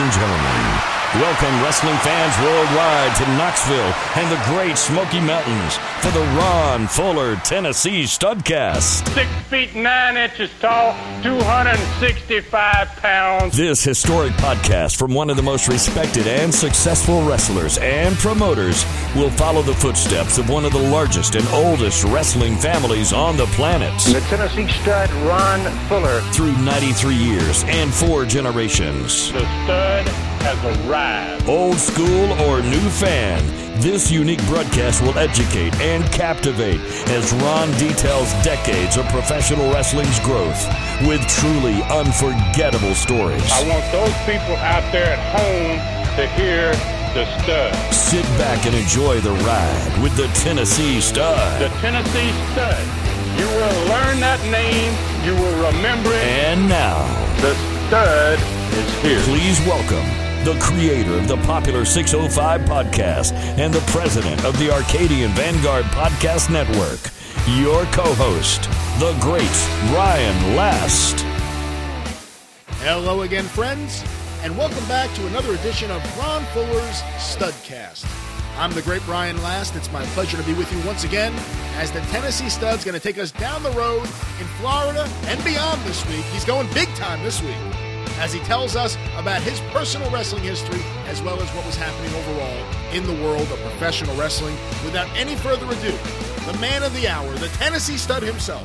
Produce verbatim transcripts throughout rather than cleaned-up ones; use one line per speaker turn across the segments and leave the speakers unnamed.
and gentlemen, welcome wrestling fans worldwide to Knoxville and the Great Smoky Mountains for the Ron Fuller Tennessee Studcast.
Six feet nine inches tall, two hundred sixty-five pounds.
This historic podcast from one of the most respected and successful wrestlers and promoters will follow the footsteps of one of the largest and oldest wrestling families on the planet.
The Tennessee Stud, Ron Fuller.
Through ninety-three years and four generations.
The Stud has arrived.
Old school or new fan, this unique broadcast will educate and captivate as Ron details decades of professional wrestling's growth with truly unforgettable stories.
I want those people out there at home to hear the Stud.
Sit back and enjoy the ride with the Tennessee Stud.
The Tennessee Stud. You will learn that name. You will remember it.
And now,
the Stud is here.
Please welcome the creator of the popular six oh five podcast and the president of the Arcadian Vanguard Podcast Network, your co-host, the great Ryan Last.
Hello again, friends, and welcome back to another edition of Ron Fuller's Studcast. I'm the great Ryan Last. It's my pleasure to be with you once again as the Tennessee Stud's going to take us down the road in Florida and beyond this week. He's going big time this week as he tells us about his personal wrestling history as well as what was happening overall in the world of professional wrestling. Without any further ado, the man of the hour, the Tennessee Stud himself,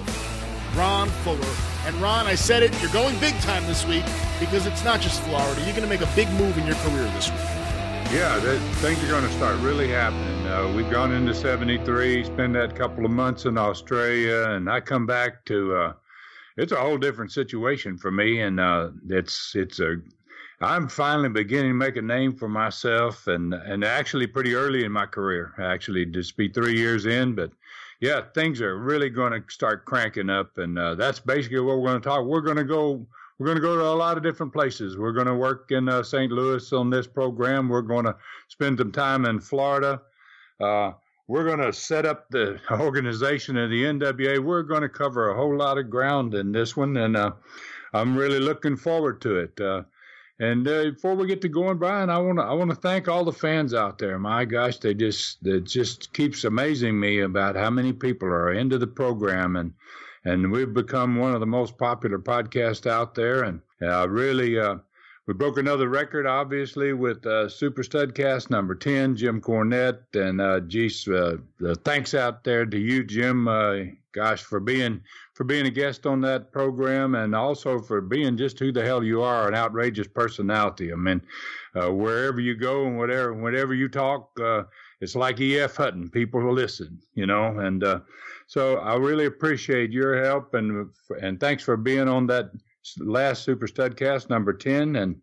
Ron Fuller. And Ron, I said it, you're going big time this week because it's not just Florida. You're going to make a big move in your career this week.
Yeah, that, things are going to start really happening. Uh, we've gone into seventy-three, spent that couple of months in Australia, and I come back to uh, it's a whole different situation for me, and uh, it's it's a I'm finally beginning to make a name for myself, and and actually pretty early in my career, actually just be three years in, but yeah, things are really going to start cranking up, and uh, that's basically what we're going to talk. We're going to go. We're going to go to a lot of different places. We're going to work in uh, Saint Louis on this program. We're going to spend some time in Florida. Uh, we're going to set up the organization of the N W A. We're going to cover a whole lot of ground in this one, and uh, I'm really looking forward to it. Uh, and uh, before we get to going, Brian, I want to I want to thank all the fans out there. My gosh, they just it just keeps amazing me about how many people are into the program, and. And we've become one of the most popular podcasts out there. And uh, really, uh, we broke another record, obviously, with uh, Super Studcast number ten, Jim Cornette. And uh, geez, uh, uh, thanks out there to you, Jim. Uh, gosh, for being for being a guest on that program, and also for being just who the hell you are, an outrageous personality. I mean, uh, wherever you go and whatever, whenever you talk, uh, it's like E F. Hutton. People will listen, you know, and uh, so I really appreciate your help, and and thanks for being on that last Super Studcast number ten. And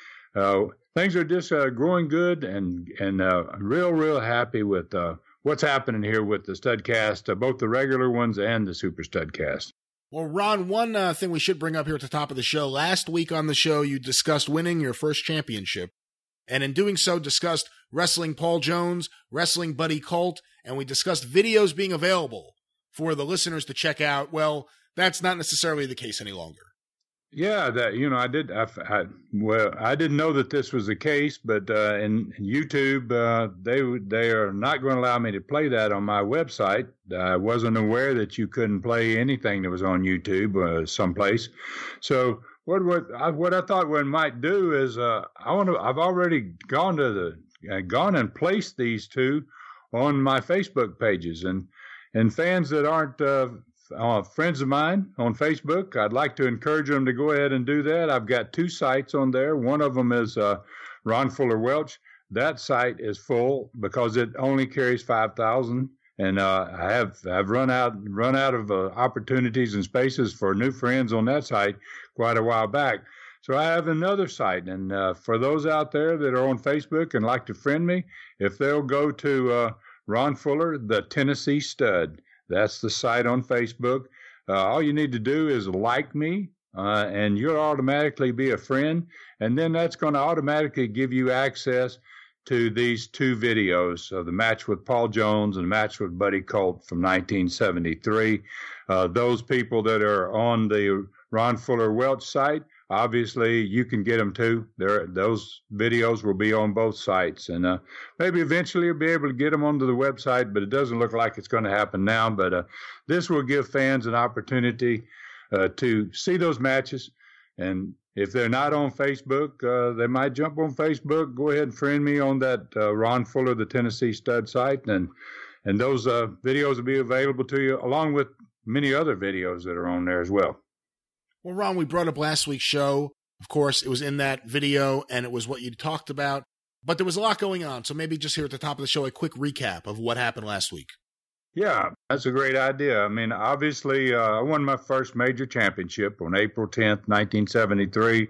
uh, things are just uh, growing good, and and uh, I'm real, real happy with uh, what's happening here with the Studcast, uh, both the regular ones and the Super Studcast.
Well, Ron, one uh, thing we should bring up here at the top of the show, last week on the show, you discussed winning your first championship. And in doing so, discussed wrestling Paul Jones, wrestling Buddy Colt, and we discussed videos being available for the listeners to check out. Well, that's not necessarily the case any longer.
Yeah, that you know, I did. I, I well, I didn't know that this was the case, but uh, in YouTube, uh, they they are not going to allow me to play that on my website. I wasn't aware that you couldn't play anything that was on YouTube uh, someplace. So. What what I, what I thought we might do is uh, I want to. I've already gone to the uh, gone and placed these two on my Facebook pages, and and fans that aren't uh, uh, friends of mine on Facebook, I'd like to encourage them to go ahead and do that. I've got two sites on there. One of them is uh, Ron Fuller Welch. That site is full because it only carries five thousand. And uh, I have I've run out run out of uh, opportunities and spaces for new friends on that site quite a while back. So I have another site, and uh, for those out there that are on Facebook and like to friend me, if they'll go to uh, Ron Fuller, the Tennessee Stud, that's the site on Facebook. Uh, all you need to do is like me, uh, and you'll automatically be a friend, and then that's going to automatically give you access to these two videos, uh, the match with Paul Jones and the match with Buddy Colt from nineteen seventy-three. Uh, those people that are on the Ron Fuller Welch site obviously you can get them too. There, those videos will be on both sites, and uh, maybe eventually you'll be able to get them onto the website, but it doesn't look like it's going to happen now. But uh, this will give fans an opportunity uh, to see those matches, and if they're not on Facebook, uh, they might jump on Facebook. Go ahead and friend me on that uh, Ron Fuller, the Tennessee Stud site, and and those uh, videos will be available to you, along with many other videos that are on there as well.
Well, Ron, we brought up last week's show. Of course, it was in that video, and it was what you talked about. But there was a lot going on, so maybe just here at the top of the show, a quick recap of what happened last week.
Yeah, that's a great idea. I mean, obviously, uh, I won my first major championship on April tenth, nineteen seventy-three.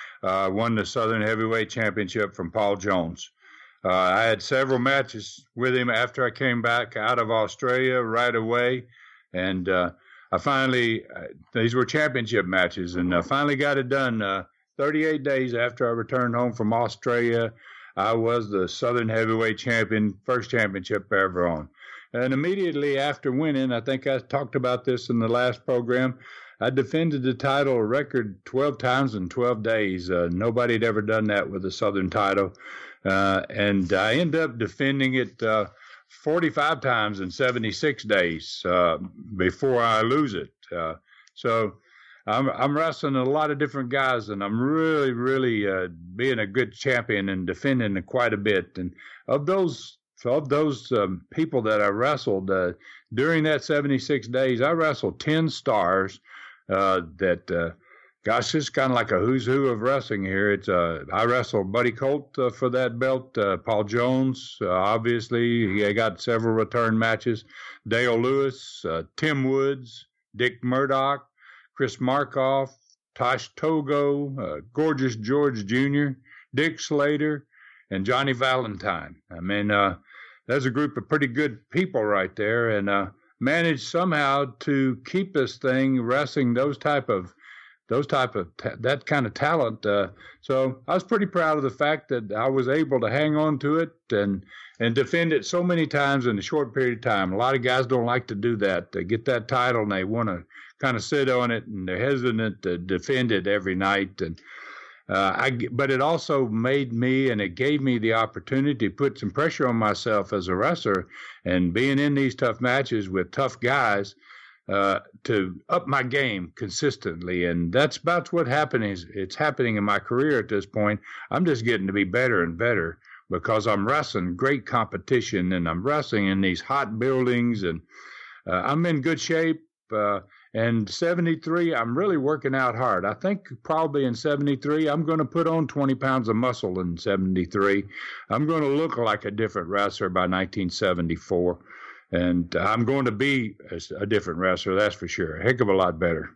I uh, won the Southern Heavyweight Championship from Paul Jones. Uh, I had several matches with him after I came back out of Australia right away, and uh, I finally, uh, these were championship matches, and I finally got it done. Uh, thirty-eight days after I returned home from Australia, I was the Southern Heavyweight Champion, first championship I ever won. And immediately after winning, I think I talked about this in the last program, I defended the title a record twelve times in twelve days. Uh, nobody had ever done that with the Southern title. Uh, and I ended up defending it uh, forty-five times in seventy-six days uh, before I lose it. Uh, so I'm, I'm wrestling a lot of different guys, and I'm really, really uh, being a good champion and defending it quite a bit. And of those of those um, people that I wrestled uh, during that seventy-six days, I wrestled ten stars uh, that, uh, gosh, it's kind of like a who's who of wrestling here. It's uh, I wrestled Buddy Colt uh, for that belt, uh, Paul Jones, uh, obviously. He got several return matches. Dale Lewis, uh, Tim Woods, Dick Murdoch, Chris Markoff, Tosh Togo, uh, Gorgeous George Junior, Dick Slater, and Johnny Valentine. I mean, uh, there's a group of pretty good people right there, and uh, managed somehow to keep this thing wrestling those type of those type of ta- that kind of talent. Uh, so I was pretty proud of the fact that I was able to hang on to it and and defend it so many times in a short period of time. A lot of guys don't like to do that. They get that title and they want to kind of sit on it, and they're hesitant to defend it every night. And uh, I, but it also made me, and it gave me the opportunity to put some pressure on myself as a wrestler, and being in these tough matches with tough guys, uh, to up my game consistently. And that's about what happened. Is it's happening in my career at this point. I'm just getting to be better and better because I'm wrestling great competition, and I'm wrestling in these hot buildings, and uh, I'm in good shape. Uh, and seventy-three, I'm really working out hard. I think probably in seventy-three, I'm going to put on twenty pounds of muscle in seventy-three. I'm going to look like a different wrestler by nineteen seventy-four. And I'm going to be a, a different wrestler, that's for sure. A heck of a lot better.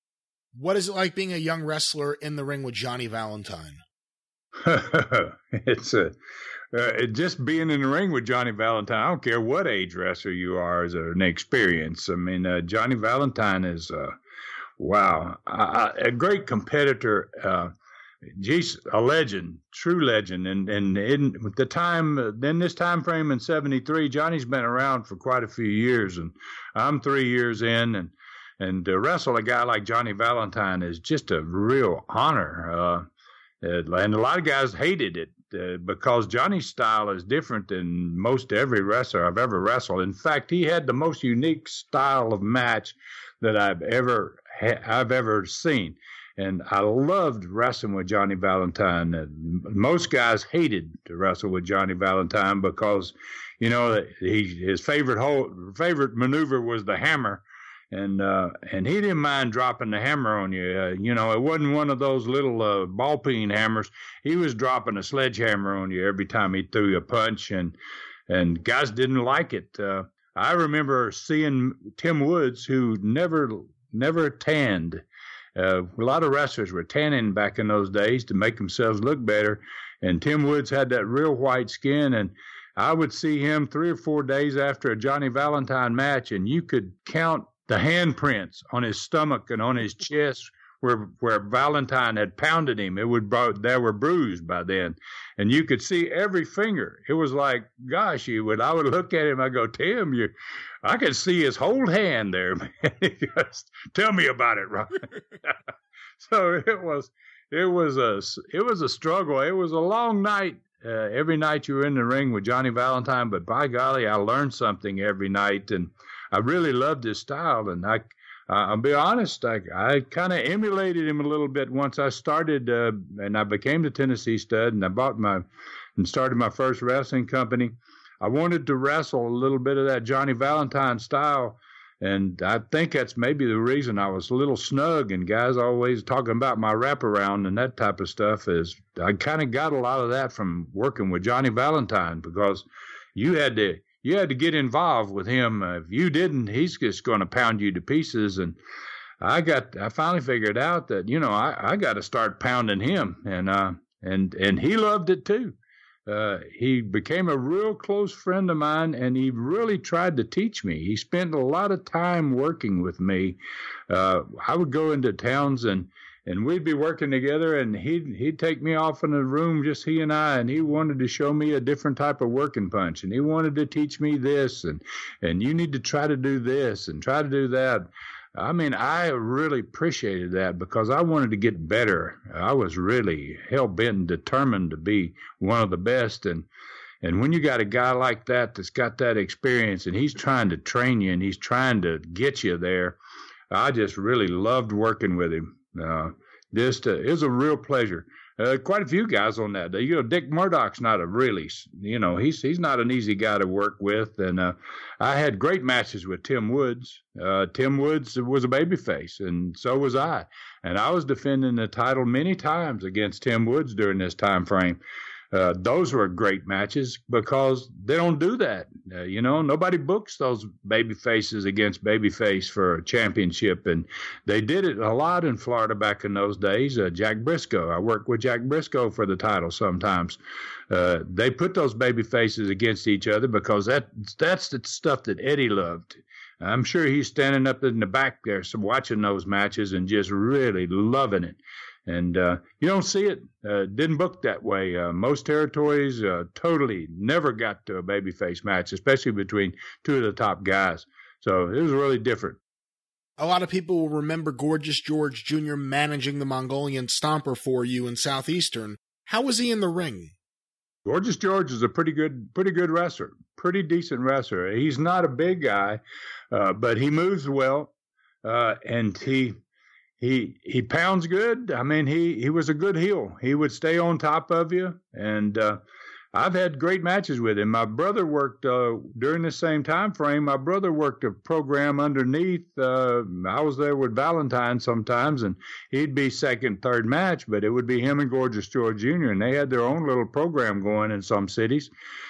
What is it like being a young wrestler in the ring with Johnny Valentine?
It's a... Uh, just being in the ring with Johnny Valentine, I don't care what age wrestler you are, is an experience. I mean, uh, Johnny Valentine is, uh, wow, uh, a great competitor. Uh, geez, a legend, true legend. And and in the time, in this time frame in seventy-three, Johnny's been around for quite a few years, and I'm three years in, and and to wrestle a guy like Johnny Valentine is just a real honor. Uh, and a lot of guys hated it. Uh, because Johnny's style is different than most every wrestler I've ever wrestled. In fact, he had the most unique style of match that I've ever ha- I've ever seen, and I loved wrestling with Johnny Valentine. Uh, most guys hated to wrestle with Johnny Valentine because, you know, he his favorite whole favorite maneuver was the hammer. And uh, and he didn't mind dropping the hammer on you. Uh, you know, it wasn't one of those little uh, ball peen hammers. He was dropping a sledgehammer on you every time he threw you a punch, and and guys didn't like it. Uh, I remember seeing Tim Woods, who never never tanned. Uh, a lot of wrestlers were tanning back in those days to make themselves look better, and Tim Woods had that real white skin, and I would see him three or four days after a Johnny Valentine match, and you could count the handprints on his stomach and on his chest where where Valentine had pounded him. It would they were bruised by then, and you could see every finger. It was like, gosh, you would I would look at him. I go, Tim, you, I could see his whole hand there, man. Just, tell me about it, Ron. so it was it was a it was a struggle. It was a long night. Uh, every night you were in the ring with Johnny Valentine, but by golly, I learned something every night, and I really loved his style. And I, uh, I'll be honest, I, I kind of emulated him a little bit once I started, uh, and I became the Tennessee Stud, and I bought my and started my first wrestling company. I wanted to wrestle a little bit of that Johnny Valentine style. And I think that's maybe the reason I was a little snug, and guys always talking about my wraparound and that type of stuff is I kind of got a lot of that from working with Johnny Valentine, because you had to you had to get involved with him. Uh, if you didn't, he's just going to pound you to pieces. And I got I finally figured out that, you know, I, I got to start pounding him, and uh and and he loved it too. Uh, he became a real close friend of mine, and he really tried to teach me. He spent a lot of time working with me. Uh, I would go into towns, and, and we'd be working together, and he'd, he'd take me off in a room, just he and I, and he wanted to show me a different type of working punch, and he wanted to teach me this, and, and you need to try to do this and try to do that. I mean, I really appreciated that, because I wanted to get better. I was really hell-bent and determined to be one of the best. And and when you got a guy like that that's got that experience, and he's trying to train you, and he's trying to get you there, I just really loved working with him. Uh, just uh, it was a real pleasure. Uh, quite a few guys on that. You know, Dick Murdoch's not a really, you know, he's he's not an easy guy to work with. And uh, I had great matches with Tim Woods. Uh, Tim Woods was a babyface, and so was I. And I was defending the title many times against Tim Woods during this time frame. Uh, those were great matches, because they don't do that. Uh, you know, nobody books those baby faces against baby face for a championship. And they did it a lot in Florida back in those days. Uh, Jack Briscoe, I worked with Jack Briscoe for the title sometimes. Uh, they put those baby faces against each other, because that that's the stuff that Eddie loved. I'm sure he's standing up in the back there so watching those matches and just really loving it. And uh, you don't see it. Uh, didn't book that way. Uh, most territories uh, totally never got to a babyface match, especially between two of the top guys. So it was really different.
A lot of people will remember Gorgeous George Junior managing the Mongolian Stomper for you in Southeastern. How was he in the ring?
Gorgeous George is a pretty good, pretty good wrestler, pretty decent wrestler. He's not a big guy, uh, but he moves well, uh, and he. He he pounds good. I mean, he, he was a good heel. He would stay on top of you, and uh, I've had great matches with him. My brother worked uh, during the same time frame. My brother worked a program underneath. Uh, I was there with Valentine sometimes, and he'd be second, third match, but it would be him and Gorgeous George Junior, and they had their own little program going in some cities.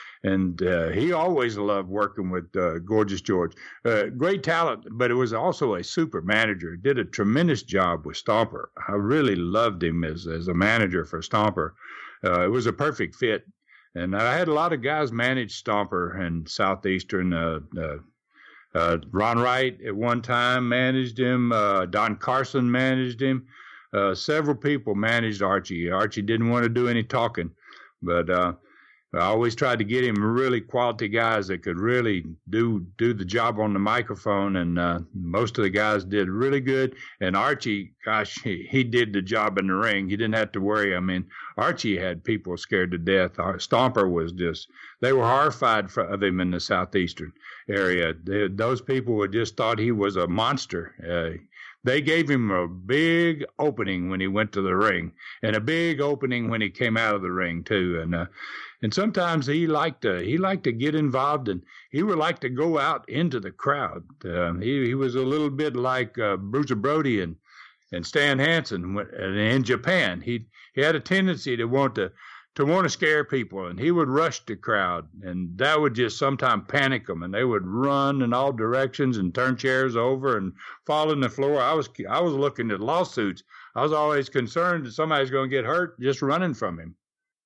And uh, he always loved working with uh, Gorgeous George. Uh, great talent, but it was also a super manager. Did a tremendous job with Stomper. I really loved him as, as a manager for Stomper. Uh, it was a perfect fit. And I had a lot of guys manage Stomper in Southeastern. Uh, uh, uh, Ron Wright at one time managed him. Uh, Don Carson managed him. Uh, several people managed Archie. Archie didn't want to do any talking, but uh, I always tried to get him really quality guys that could really do do the job on the microphone, and uh, most of the guys did really good. And Archie, gosh, he, he did the job in the ring. He didn't have to worry. I mean, Archie had people scared to death. Our Stomper was just, they were horrified for, of him in the Southeastern area. They, those people would just thought he was a monster. Uh, They gave him a big opening when he went to the ring, and a big opening when he came out of the ring too. And uh, and sometimes he liked to he liked to get involved, and he would like to go out into the crowd. Uh, he he was a little bit like uh, Bruiser Brody and and Stan Hansen in Japan. He he had a tendency to want to. to want to scare people, and he would rush the crowd, and that would just sometimes panic them, and they would run in all directions and turn chairs over and fall on the floor. I was I was looking at lawsuits. I was always concerned that somebody's going to get hurt just running from him.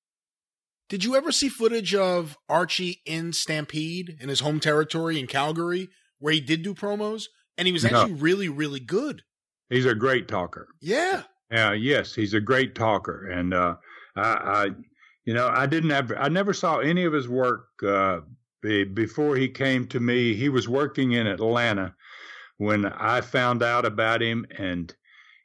Did you ever see footage of Archie in Stampede in his home territory in Calgary, where he did do promos, and he was actually no. really, really good? He's
a great talker.
Yeah.
Yeah. Yes, he's a great talker, and uh, I. I You know, I didn't have, I never saw any of his work uh, be, before he came to me. He was working in Atlanta when I found out about him, and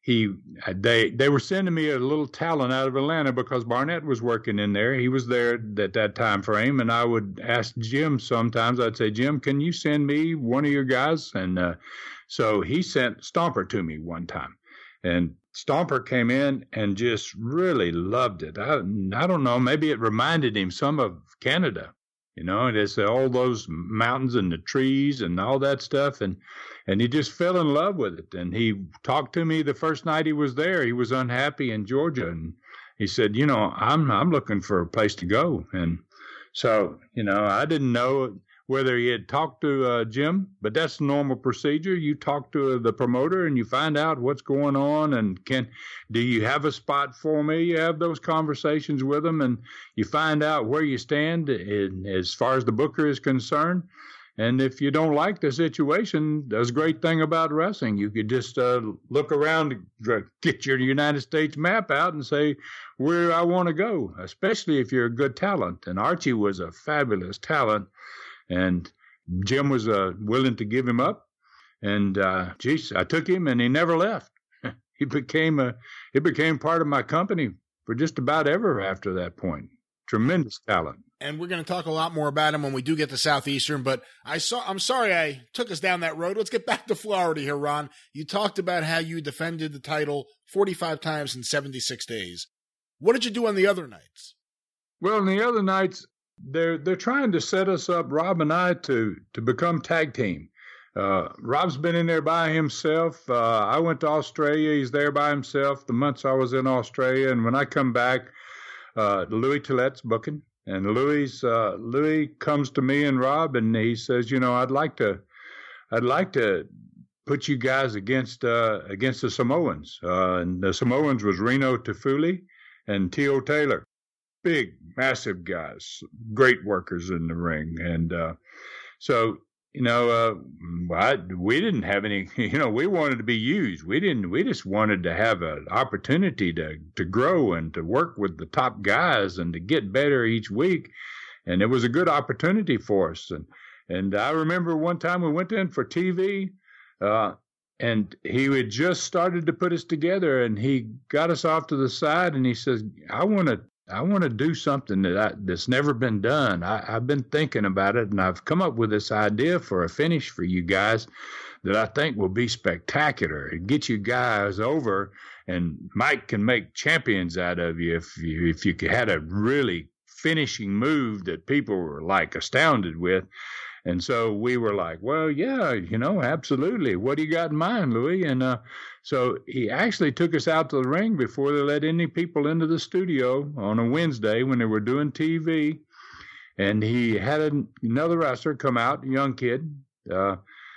he they they were sending me a little talent out of Atlanta because Barnett was working in there. He was there at that time frame, and I would ask Jim sometimes. I'd say, Jim, can you send me one of your guys? And uh, so he sent Stomper to me one time, and Stomper came in and just really loved it. I I don't know, maybe it reminded him some of Canada. You know, and it's all those mountains and the trees and all that stuff. And, and he just fell in love with it. And he talked to me the first night he was there. He was unhappy in Georgia. And he said, you know, I'm, I'm looking for a place to go. And so, you know, I didn't know whether he had talked to uh, Jim, but that's the normal procedure. You talk to the promoter and you find out what's going on, and can, do you have a spot for me? You have those conversations with them, and you find out where you stand in, as far as the booker is concerned. And if you don't like the situation, that's a great thing about wrestling. You could just uh, look around, get your United States map out and say where I want to go, especially if you're a good talent. And Archie was a fabulous talent. And Jim was uh, willing to give him up, and uh, geez, I took him, and he never left. he became a he became part of my company for just about ever after that point. Tremendous talent.
And we're going to talk a lot more about him when we do get to Southeastern. But I saw. I'm sorry I took us down that road. Let's get back to Florida here, Ron. You talked about how you defended the title forty-five times in seventy-six days. What did you do on the other nights?
Well, on the other nights, They're they're trying to set us up, Rob and I, to to become tag team. Uh, Rob's been in there by himself. Uh, I went to Australia. He's there by himself the months I was in Australia. And when I come back, uh, Louis Tillette's booking. And Louis uh, Louis comes to me and Rob, and he says, you know, I'd like to I'd like to put you guys against uh, against the Samoans. Uh, and the Samoans was Reno Tafuli and Tio Taylor. Big, massive guys, great workers in the ring. And uh, so, you know, uh, I, we didn't have any, you know, we wanted to be used. We didn't, we just wanted to have an opportunity to, to grow and to work with the top guys and to get better each week. And it was a good opportunity for us. And, and I remember one time we went in for T V, uh, and he had just started to put us together, and he got us off to the side and he says, I want to, I want to do something that I, that's never been done. I, I've been thinking about it, and I've come up with this idea for a finish for you guys that I think will be spectacular. It get you guys over, and Mike can make champions out of you if you if you had a really finishing move that people were like astounded with. And so we were like, well, yeah, you know, absolutely. What do you got in mind, Louis? And uh, so he actually took us out to the ring before they let any people into the studio on a Wednesday when they were doing T V. And he had an, another wrestler come out, a young kid, uh,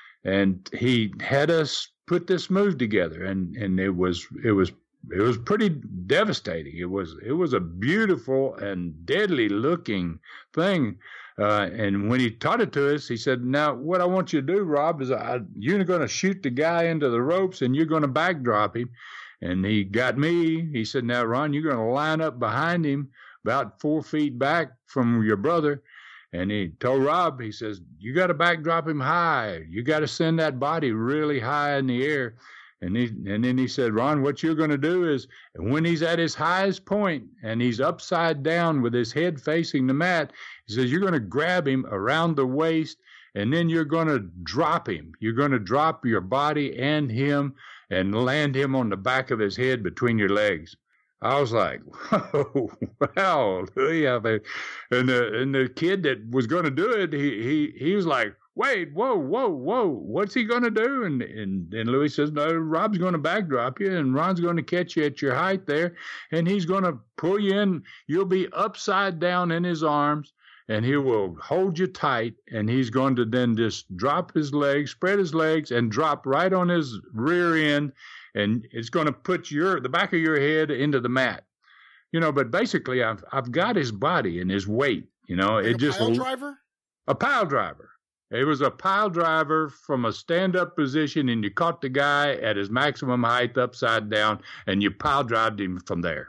and he had us put this move together. And, and it was it was it was pretty devastating. It was it was a beautiful and deadly looking thing. Uh, and when he taught it to us, he said, now, what I want you to do, Rob, is I, you're going to shoot the guy into the ropes and you're going to backdrop him. And he got me. He said, now, Ron, you're going to line up behind him about four feet back from your brother. And he told Rob, he says, you got to backdrop him high. You got to send that body really high in the air. And he, and then he said, Ron, what you're going to do is when he's at his highest point and he's upside down with his head facing the mat, he says, you're going to grab him around the waist and then you're going to drop him. You're going to drop your body and him and land him on the back of his head between your legs. I was like, whoa, wow. Yeah. And the, and the kid that was going to do it, he, he, he was like, wait, whoa, whoa, whoa, what's he going to do? And, and and Louis says, no, Rob's going to backdrop you, and Ron's going to catch you at your height there, and he's going to pull you in. You'll be upside down in his arms, and he will hold you tight, and he's going to then just drop his legs, spread his legs, and drop right on his rear end, and it's going to put your the back of your head into the mat. You know, but basically, I've I've got his body and his weight. You know,
like
it
a
just
pile driver.
A pile driver. It was a pile driver from a stand-up position, and you caught the guy at his maximum height upside down, and you pile drived him from there.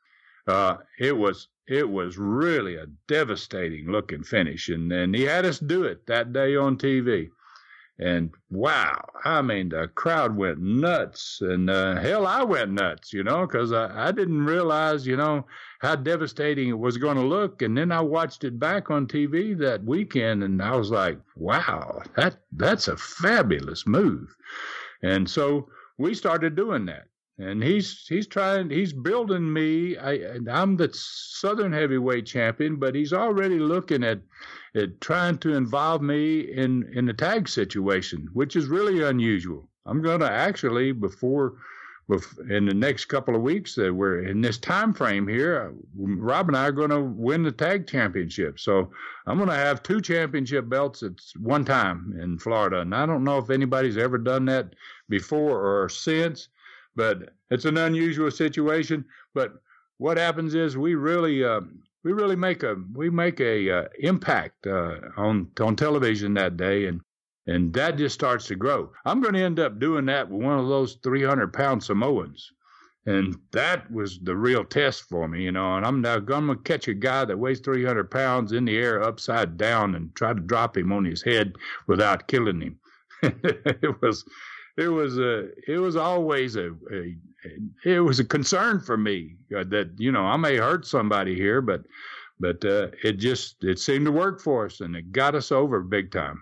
Uh, it was it was really a devastating looking finish, and, and he had us do it that day on T V. And wow, I mean, the crowd went nuts. And uh, hell, I went nuts, you know, because I, I didn't realize, you know, how devastating it was going to look. And then I watched it back on T V that weekend, and I was like, wow, that that's a fabulous move. And so we started doing that. And he's he's trying, he's building me. I, I'm the Southern heavyweight champion, but he's already looking at, at trying to involve me in, in the tag situation, which is really unusual. I'm going to actually, before, before, in the next couple of weeks, that uh, we're in this time frame here, Rob and I are going to win the tag championship. So I'm going to have two championship belts at one time in Florida. And I don't know if anybody's ever done that before or since. But it's an unusual situation. But what happens is we really, uh, we really make a we make a uh, impact uh, on on television that day, and and that just starts to grow. I'm going to end up doing that with one of those three hundred pound Samoans, and that was the real test for me, you know. And I'm now going to catch a guy that weighs three hundred pounds in the air upside down and try to drop him on his head without killing him. It was. It was a. It was always a, a. It was a concern for me that, you know, I may hurt somebody here, but, but uh, it just it seemed to work for us, and it got us over big time.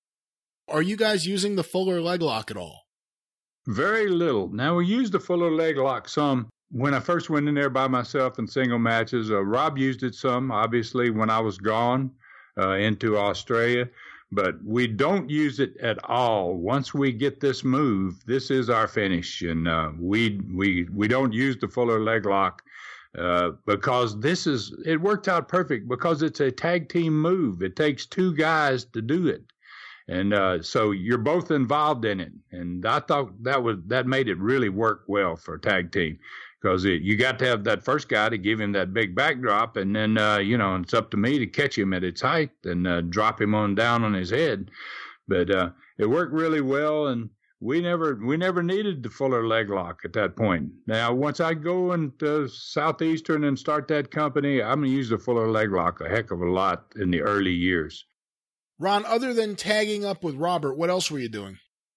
Are you guys using the Fuller leg lock at all?
Very little. Now, we used the Fuller leg lock some when I first went in there by myself in single matches. Uh, Rob used it some, obviously, when I was gone uh, into Australia. But we don't use it at all. Once we get this move, this is our finish, and uh, we we we don't use the Fuller leg lock uh, because this is it worked out perfect because it's a tag team move. It takes two guys to do it, and uh, so you're both involved in it. And I thought that was that made it really work well for a tag team. Because you got to have that first guy to give him that big backdrop, and then, uh, you know, it's up to me to catch him at its height and uh, drop him on down on his head. But uh, it worked really well, and we never we never needed the Fuller leg lock at that point. Now, once I go into Southeastern and start that company, I'm going to use the Fuller leg lock a heck of a lot in the early years.
Ron, other than tagging up with Robert, what else were you doing?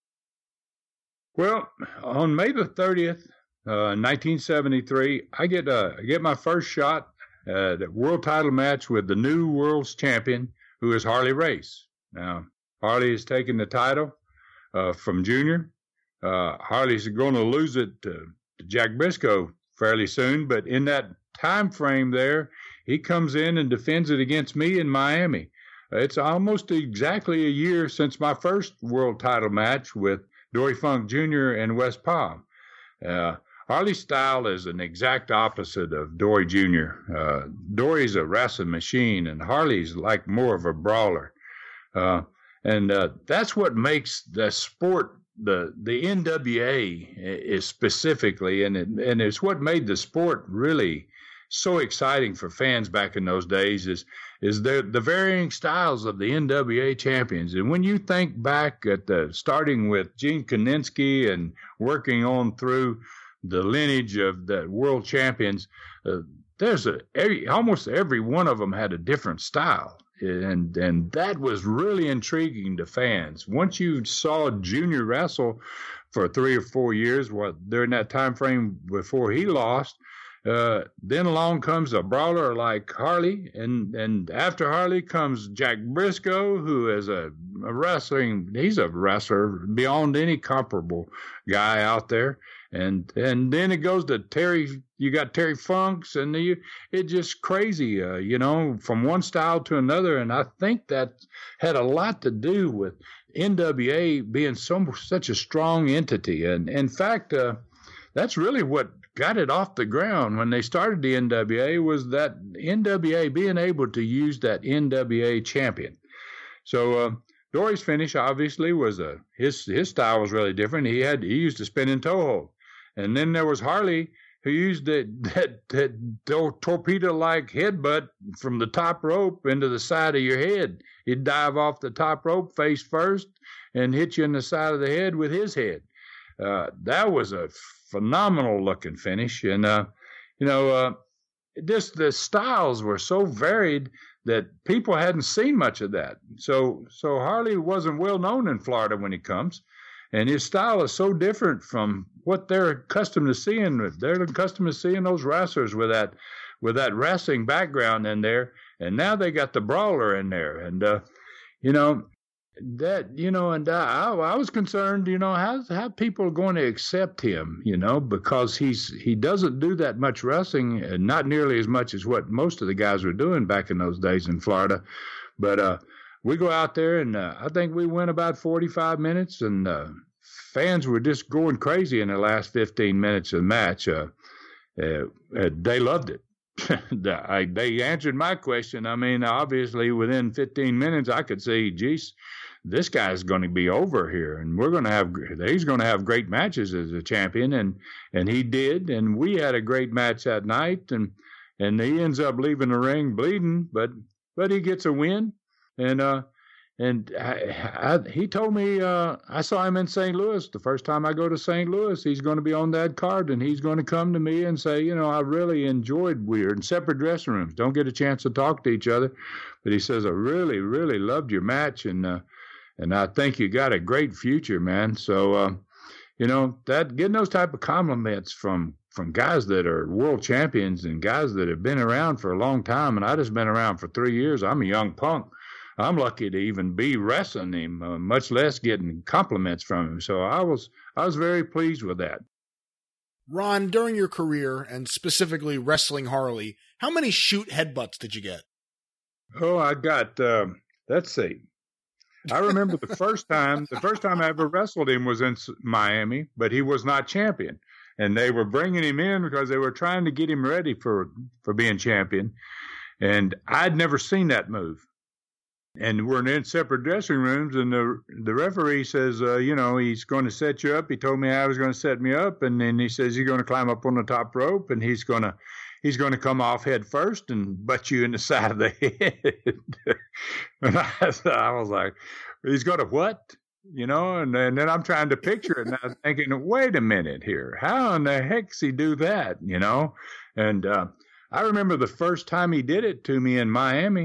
Well, on May the thirtieth, Uh, nineteen seventy-three, I get uh, I get my first shot at a world title match with the new world's champion, who is Harley Race. Now, Harley is taking the title uh, from Junior. Uh, Harley's going to lose it to, to Jack Briscoe fairly soon, but in that time frame there, he comes in and defends it against me in Miami. Uh, it's almost exactly a year since my first world title match with Dory Funk Junior in West Palm. Uh, Harley's style is an exact opposite of Dory Junior Uh, Dory's a wrestling machine, and Harley's like more of a brawler. Uh, and uh, that's what makes the sport, the the N W A is specifically, and it, and it's what made the sport really so exciting for fans back in those days is is the the varying styles of the N W A champions. And when you think back at the starting with Gene Kaninsky and working on through the lineage of the world champions, uh, there's a every, almost every one of them had a different style, and and that was really intriguing to fans. Once you saw Junior wrestle for three or four years, what during that time frame before he lost, uh, then along comes a brawler like Harley, and and after Harley comes Jack Briscoe, who is a, a wrestling. He's a wrestler beyond any comparable guy out there. And and then it goes to Terry. You got Terry Funks, and you, it just crazy, uh, you know, from one style to another. And I think that had a lot to do with N W A being so such a strong entity. And in fact, uh, that's really what got it off the ground when they started the N W A, was that N W A being able to use that N W A champion. So uh, Dory's finish obviously was a his his style was really different. He had he used a spinning toe hold. And then there was Harley, who used that, that, that torpedo-like headbutt from the top rope into the side of your head. He'd dive off the top rope face first and hit you in the side of the head with his head. Uh, that was a phenomenal-looking finish. And, uh, you know, uh, just the styles were so varied that people hadn't seen much of that. So so Harley wasn't well known in Florida when he comes, and his style is so different from what they're accustomed to seeing. They're accustomed to seeing those wrestlers with that with that wrestling background in there, and now they got the brawler in there, and uh, you know. That, you know, and I, I was concerned, you know, how how people are going to accept him, you know, because he's he doesn't do that much wrestling, and not nearly as much as what most of the guys were doing back in those days in Florida. But uh, we go out there, and uh, I think we went about forty-five minutes, and uh, fans were just going crazy in the last fifteen minutes of the match. Uh, uh, they loved it. I, they answered my question. I mean, obviously, within fifteen minutes, I could see, geez, this guy's going to be over here, and we're going to have he's going to have great matches as a champion, and and he did, and we had a great match that night, and and he ends up leaving the ring bleeding, but but he gets a win, and uh and I, I, he told me uh, I saw him in Saint Louis the first time I go to Saint Louis. He's going to be on that card, and he's going to come to me and say, you know, I really enjoyed. We're in separate dressing rooms, don't get a chance to talk to each other, but he says I really, really loved your match, and uh, and I think you got a great future, man. So, uh, you know, that getting those type of compliments from from guys that are world champions and guys that have been around for a long time, and I just been around for three years. I'm a young punk. I'm lucky to even be wrestling him, uh, much less getting compliments from him. So I was I was very pleased with that.
Ron, during your career, and specifically wrestling Harley, how many shoot headbutts did you get?
Oh, I got, uh, let's see. I remember the first time, the first time I ever wrestled him was in Miami, but he was not champion. And they were bringing him in because they were trying to get him ready for, for being champion. And I'd never seen that move. And we're in separate dressing rooms, and the the referee says, uh, you know, he's going to set you up. He told me I was going to set me up, and then he says you're going to climb up on the top rope, and he's going to he's going to come off head first and butt you in the side of the head. And I, I was like, he's going to what? You know, and, and then I'm trying to picture it, and I'm thinking, wait a minute here, how in the heck does he do that? You know, and uh, I remember the first time he did it to me in Miami,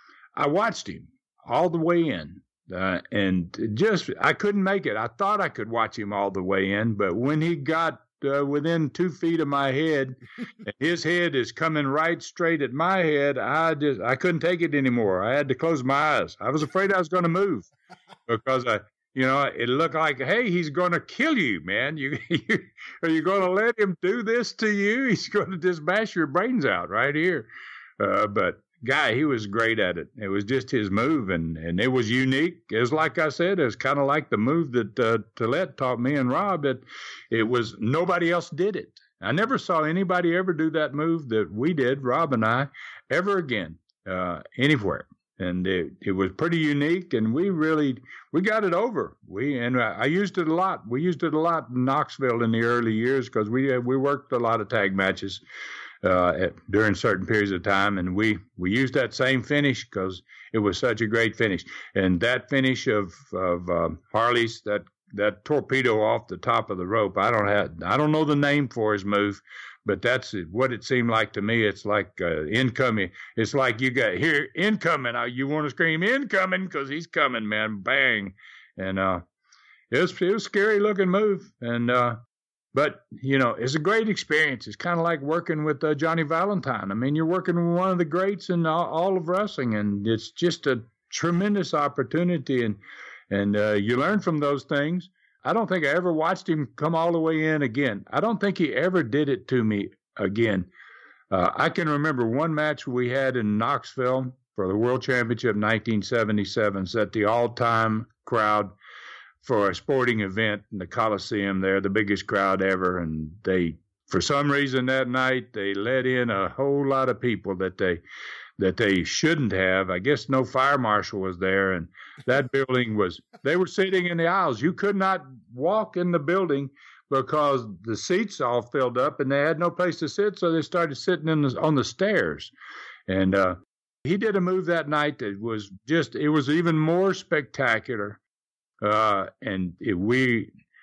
I watched him all the way in, uh, and just, I couldn't make it. I thought I could watch him all the way in, but when he got uh, within two feet of my head, and his head is coming right straight at my head, I just, I couldn't take it anymore. I had to close my eyes. I was afraid I was going to move because I, you know, it looked like, hey, he's going to kill you, man. You, you are you going to let him do this to you? He's going to just bash your brains out right here. Uh, but guy, he was great at it. It was just his move, and, and it was unique. It was like I said, it was kind of like the move that uh, Tillett taught me and Rob, that it was nobody else did it. I never saw anybody ever do that move that we did, Rob and I, ever again, uh, anywhere. And it, it was pretty unique, and we really, we got it over. We and I used it a lot. We used it a lot in Knoxville in the early years because we we worked a lot of tag matches uh, at, during certain periods of time, and we, we used that same finish because it was such a great finish. And that finish of of um, Harley's, that that torpedo off the top of the rope, I don't have, I don't know the name for his move, but that's what it seemed like to me. It's like uh, incoming. It's like you got here incoming. You want to scream incoming because he's coming, man. Bang. And uh, it was, it was a scary looking move. And, uh, but, you know, it's a great experience. It's kind of like working with uh, Johnny Valentine. I mean, you're working with one of the greats in all, all of wrestling, and it's just a tremendous opportunity. And, and uh, you learn from those things. I don't think I ever watched him come all the way in again. I don't think he ever did it to me again. Uh, I can remember one match we had in Knoxville for the World Championship nineteen seventy-seven, set the all-time crowd for a sporting event in the Coliseum there, the biggest crowd ever. And they, for some reason that night, they let in a whole lot of people that they that they shouldn't have. I guess no fire marshal was there, and that building was, they were sitting in the aisles. You could not walk in the building because the seats all filled up and they had no place to sit, so they started sitting in the, on the stairs. And uh, he did a move that night that was just, it was even more spectacular. Uh, and it, we,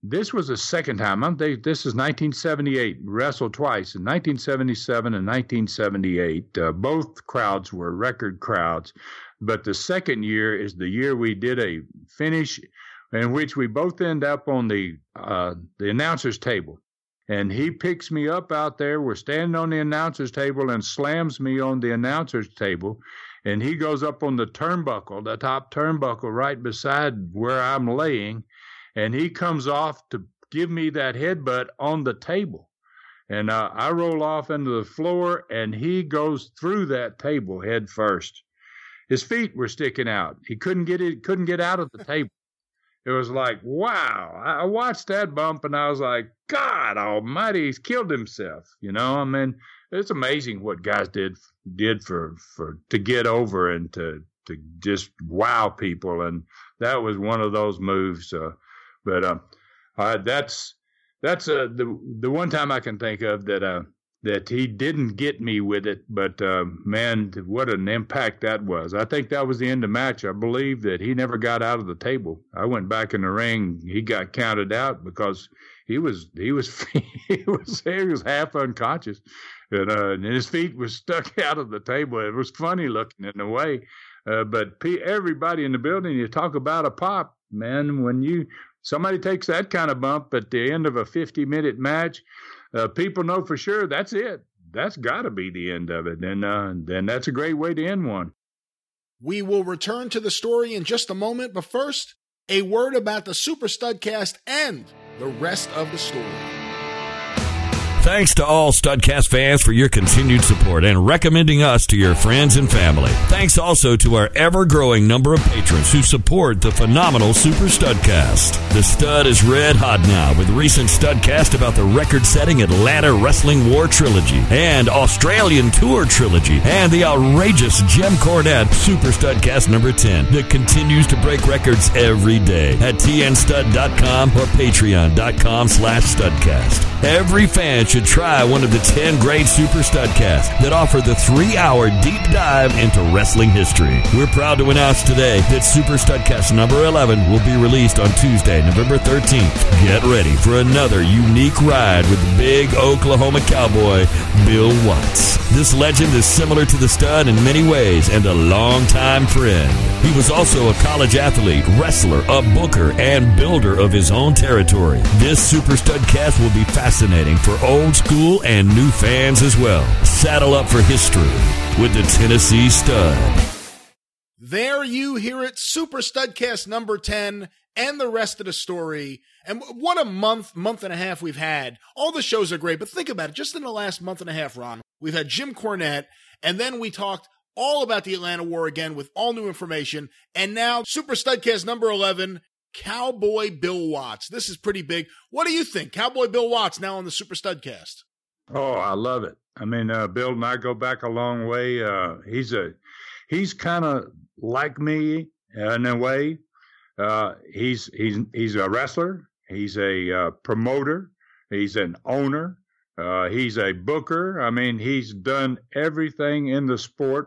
this was the second time. I'm, they, this is nineteen seventy-eight. Wrestled twice in nineteen seventy-seven and nineteen seventy-eight. Uh, both crowds were record crowds. But the second year is the year we did a finish in which we both end up on the uh, the announcer's table. And he picks me up out there. We're standing on the announcer's table and slams me on the announcer's table. And he goes up on the turnbuckle, the top turnbuckle right beside where I'm laying. And he comes off to give me that headbutt on the table. And uh, I roll off into the floor, and he goes through that table head first. His feet were sticking out. He couldn't get it, couldn't get out of the table. It was like, wow. I watched that bump, and I was like, God almighty, he's killed himself. You know, I mean, it's amazing what guys did did for, for to get over and to, to just wow people. And that was one of those moves. Uh, but uh, uh, that's that's uh, the the one time I can think of that uh, that he didn't get me with it. But, uh, man, what an impact that was. I think that was the end of the match. I believe that he never got out of the table. I went back in the ring. He got counted out because he was he was he was he was half unconscious, and, uh, and his feet were stuck out of the table. It was funny looking in a way, uh, but everybody in the building, you talk about a pop, man. When you somebody takes that kind of bump at the end of a fifty minute match, uh, people know for sure that's it. That's got to be the end of it, and uh, then that's a great way to end one.
We will return to the story in just a moment, but first, a word about the Super Studcast and the rest of the story.
Thanks to all Studcast fans for your continued support and recommending us to your friends and family. Thanks also to our ever-growing number of patrons who support the phenomenal Super Studcast. The Stud is red hot now with recent Studcast about the record-setting Atlanta Wrestling War Trilogy and Australian Tour Trilogy and the outrageous Jim Cornette Super Studcast number ten that continues to break records every day at T N stud dot com or patreon.com slash studcast. Every fan should try one of the ten great Super Studcasts that offer the three-hour deep dive into wrestling history. We're proud to announce today that Super Studcast number eleven will be released on Tuesday, November thirteenth. Get ready for another unique ride with the big Oklahoma cowboy, Bill Watts. This legend is similar to the Stud in many ways and a longtime friend. He was also a college athlete, wrestler, a booker, and builder of his own territory. This Super Studcast will be fascinating for old school and new fans as well. Saddle up for history with the Tennessee Stud.
There you hear it, Super Studcast number ten and the rest of the story. And what a month, month and a half we've had. All the shows are great, but think about it. Just in the last month and a half, Ron, we've had Jim Cornette, and then we talked all about the Atlanta War again with all new information. And now Super Studcast number eleven, Cowboy Bill Watts. This is pretty big. What do you think? Cowboy Bill Watts now on the Super Studcast.
Oh, I love it. I mean, uh, Bill and I go back a long way. Uh, he's a he's kind of like me in a way. Uh, he's he's he's a wrestler. He's a uh, promoter. He's an owner. Uh, he's a booker. I mean, he's done everything in the sport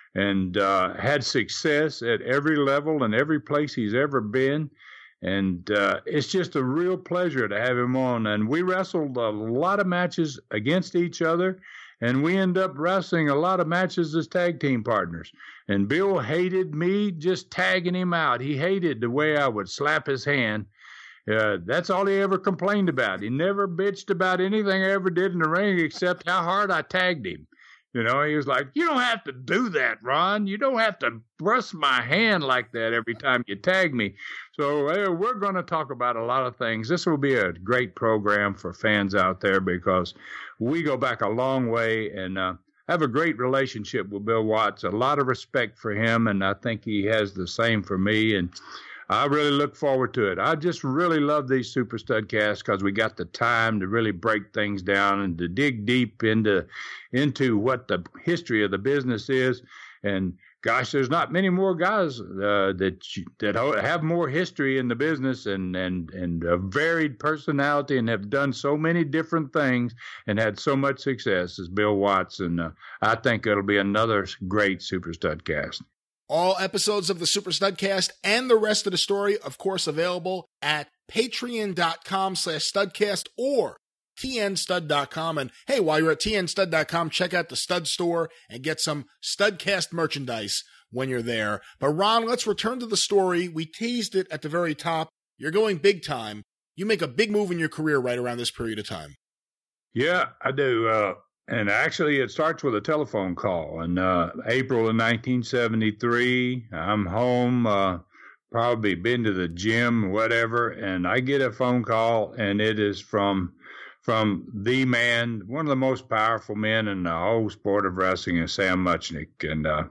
and uh, had success at every level and every place he's ever been. And uh, it's just a real pleasure to have him on. And we wrestled a lot of matches against each other, and we end up wrestling a lot of matches as tag team partners. And Bill hated me just tagging him out. He hated the way I would slap his hand. Uh, that's all he ever complained about. He never bitched about anything I ever did in the ring except how hard I tagged him. You know, he was like, you don't have to do that, Ron. You don't have to thrust my hand like that every time you tag me. So uh, we're going to talk about a lot of things. This will be a great program for fans out there because we go back a long way and uh, have a great relationship with Bill Watts, a lot of respect for him, and I think he has the same for me. And I really look forward to it. I just really love these Super Studcasts because we got the time to really break things down and to dig deep into into what the history of the business is. And gosh, there's not many more guys uh, that that have more history in the business and and and a varied personality and have done so many different things and had so much success as Bill Watts. And uh, I think it'll be another great Super Studcast.
All episodes of the Super Studcast and the rest of the story, of course, available at patreon.com slash studcast or T N stud dot com. And hey, while you're at T N stud dot com, check out the Stud Store and get some Studcast merchandise when you're there. But Ron, let's return to the story. We teased it at the very top. You're going big time. You make a big move in your career right around this period of time.
Yeah, I do. Uh, and actually, it starts with a telephone call. In uh, April of nineteen seventy-three, I'm home, uh, probably been to the gym, whatever, and I get a phone call, and it is from from the man, one of the most powerful men in the whole sport of wrestling, is Sam Muchnick. And uh,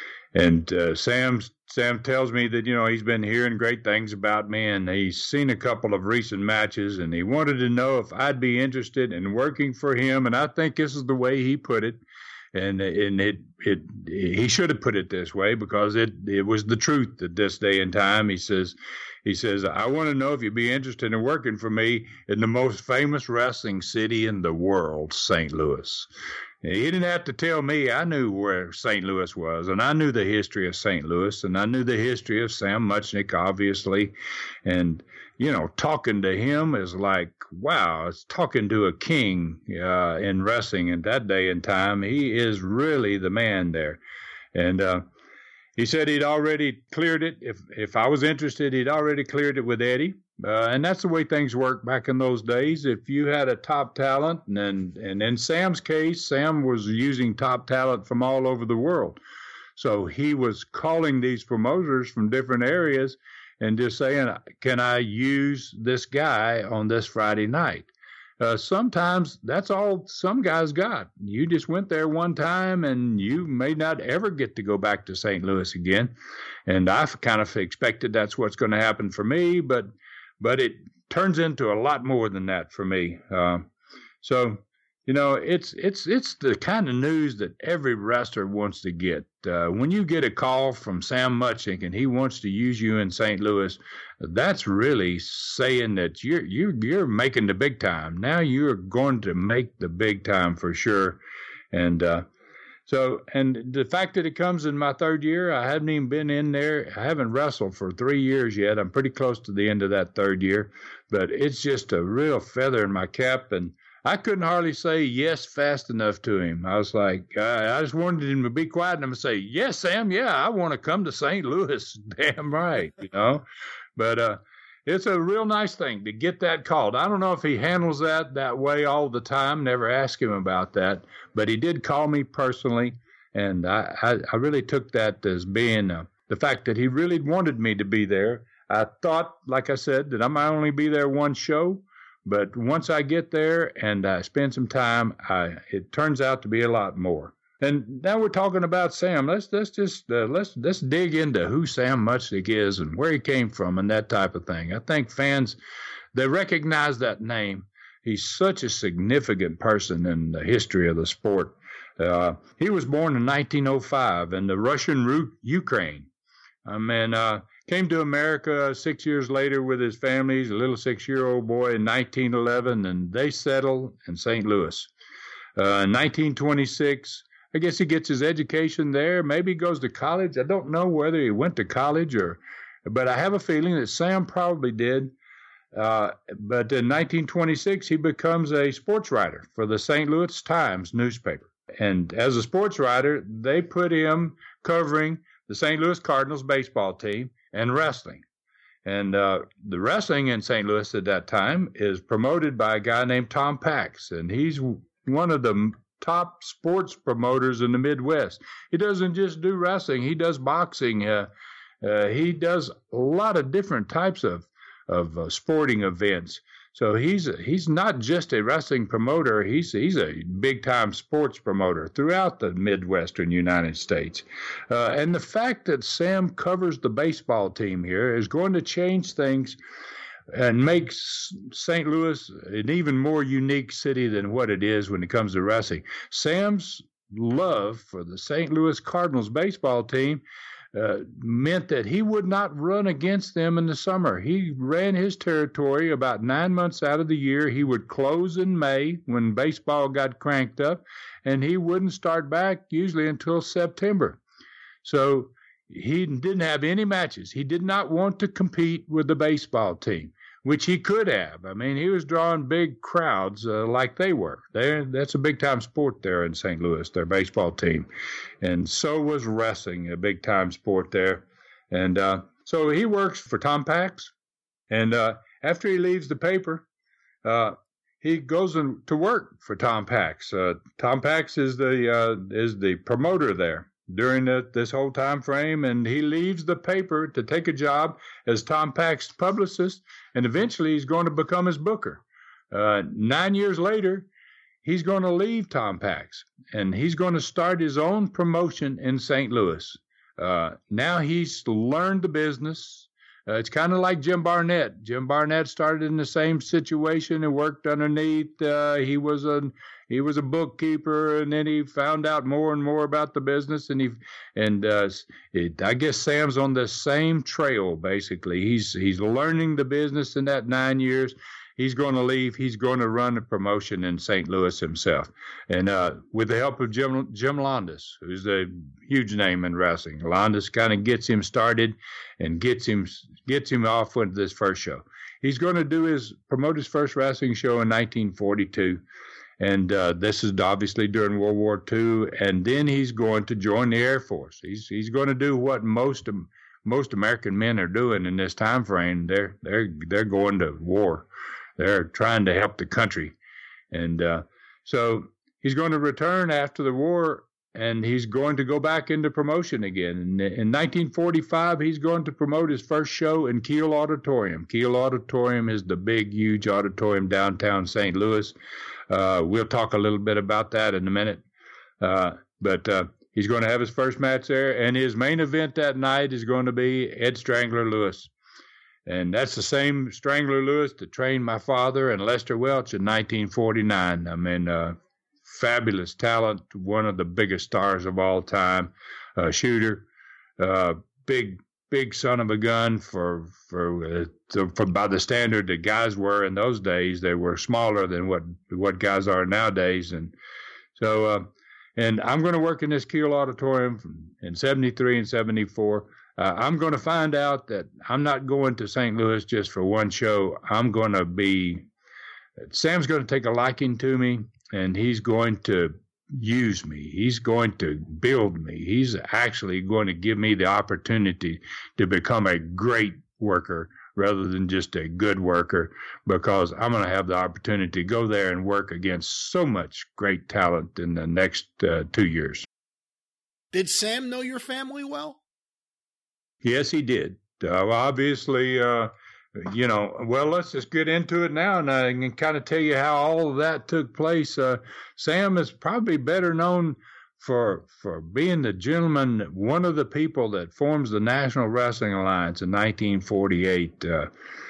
and uh, Sam Sam tells me that, you know, he's been hearing great things about me, and he's seen a couple of recent matches, and he wanted to know if I'd be interested in working for him. And I think this is the way he put it. And and it it he should have put it this way, because it it was the truth at this day and time. He says he says I want to know if you'd be interested in working for me in the most famous wrestling city in the world, Saint Louis. He didn't have to tell me. I knew where Saint Louis was, and I knew the history of Saint Louis, and I knew the history of Sam Muchnick, obviously. And you know, talking to him is like, wow, it's talking to a king uh, in wrestling in that day and time. He is really the man there. And uh, he said he'd already cleared it. If if I was interested, he'd already cleared it with Eddie. Uh, and that's the way things worked back in those days. If you had a top talent, and, and, and in Sam's case, Sam was using top talent from all over the world. So he was calling these promoters from different areas and just saying, can I use this guy on this Friday night? Uh, sometimes that's all some guys got. You just went there one time, and you may not ever get to go back to Saint Louis again. And I kind of expected that's what's going to happen for me, but but it turns into a lot more than that for me. Uh, so, you know, it's it's it's the kind of news that every wrestler wants to get. Uh, when you get a call from Sam Muchnick and he wants to use you in Saint Louis, that's really saying that you're you're you're making the big time. Now you're going to make the big time for sure. And uh, so, and the fact that it comes in my third year, I haven't even been in there. I haven't wrestled for three years yet. I'm pretty close to the end of that third year, but it's just a real feather in my cap. And I couldn't hardly say yes fast enough to him. I was like, uh, I just wanted him to be quiet, and I'm going to say, yes, Sam, yeah, I want to come to Saint Louis. Damn right, you know. But uh, it's a real nice thing to get that called. I don't know if he handles that that way all the time. Never asked him about that. But he did call me personally, and I, I, I really took that as being uh, the fact that he really wanted me to be there. I thought, like I said, that I might only be there one show. But once I get there and I spend some time, I, it turns out to be a lot more. And now we're talking about Sam. Let's let's just uh, let's let's dig into who Sam Muchnick is and where he came from and that type of thing. I think fans, they recognize that name. He's such a significant person in the history of the sport. Uh, he was born in nineteen oh five in the Russian root Ukraine. I mean, uh, came to America six years later with his family. He's a little six-year-old boy in nineteen eleven, and they settle in Saint Louis. Uh, in nineteen twenty-six, I guess he gets his education there. Maybe he goes to college. I don't know whether he went to college or, but I have a feeling that Sam probably did. Uh, but in nineteen twenty-six, he becomes a sports writer for the Saint Louis Times newspaper. And as a sports writer, they put him covering the Saint Louis Cardinals baseball team and wrestling. And uh, the wrestling in Saint Louis at that time is promoted by a guy named Tom Pax, and he's one of the top sports promoters in the Midwest. He doesn't just do wrestling. He does boxing. Uh, uh, he does a lot of different types of, of uh, sporting events. So he's a, he's not just a wrestling promoter. He's he's a big-time sports promoter throughout the Midwestern United States. Uh, and the fact that Sam covers the baseball team here is going to change things and make Saint Louis an even more unique city than what it is when it comes to wrestling. Sam's love for the Saint Louis Cardinals baseball team Uh, meant that he would not run against them in the summer. He ran his territory about nine months out of the year. He would close in May when baseball got cranked up, and he wouldn't start back usually until September. So he didn't have any matches. He did not want to compete with the baseball team. which he could have. I mean, he was drawing big crowds uh, like they were. They're, that's a big-time sport there in Saint Louis, their baseball team. And so was wrestling, a big-time sport there. And uh, so he works for Tom Pax. And uh, after he leaves the paper, uh, he goes in, to work for Tom Pax. Uh, Tom Pax is the uh, is the promoter there during the, this whole time frame, and he leaves the paper to take a job as Tom Pax's publicist, and eventually he's going to become his booker. Uh, nine years later, he's going to leave Tom Pax, and he's going to start his own promotion in Saint Louis. Uh, now he's learned the business. Uh, it's kind of like Jim Barnett. Jim Barnett started in the same situation and worked underneath. Uh, he was a he was a bookkeeper, and then he found out more and more about the business. And he and uh, it, I guess Sam's on the same trail. Basically, he's he's learning the business in that nine years. He's going to leave. He's going to run a promotion in Saint Louis himself, and uh, with the help of Jim Jim Londas, who's a huge name in wrestling. Londas kind of gets him started and gets him gets him off with this first show. He's going to do his promote his first wrestling show in nineteen forty-two, and uh, this is obviously during World War Two. And then he's going to join the Air Force. He's he's going to do what most most American men are doing in this time frame. They're they're they're going to war. They're trying to help the country. And uh, so he's going to return after the war, and he's going to go back into promotion again. In, in nineteen forty-five, he's going to promote his first show in Kiel Auditorium. Kiel Auditorium is the big, huge auditorium downtown Saint Louis. Uh, we'll talk a little bit about that in a minute. Uh, but uh, he's going to have his first match there, and his main event that night is going to be Ed Strangler Lewis. And that's the same Strangler Lewis that trained my father and Lester Welch in nineteen forty-nine. I mean, uh, fabulous talent, one of the biggest stars of all time, uh, shooter, uh, big, big son of a gun for for, uh, to, for by the standard that guys were in those days. They were smaller than what what guys are nowadays, and so. Uh, and I'm going to work in this Kiel Auditorium from, in seventy-three and seventy-four. Uh, I'm going to find out that I'm not going to Saint Louis just for one show. I'm going to be, Sam's going to take a liking to me, and he's going to use me. He's going to build me. He's actually going to give me the opportunity to become a great worker rather than just a good worker, because I'm going to have the opportunity to go there and work against so much great talent in the next uh, two years.
Did Sam know your family well?
Yes, he did. Uh, obviously, uh, you know, well, let's just get into it now, and I can kind of tell you how all of that took place. Uh, Sam is probably better known for for being the gentleman, one of the people that forms the National Wrestling Alliance in nineteen forty-eight. Uh,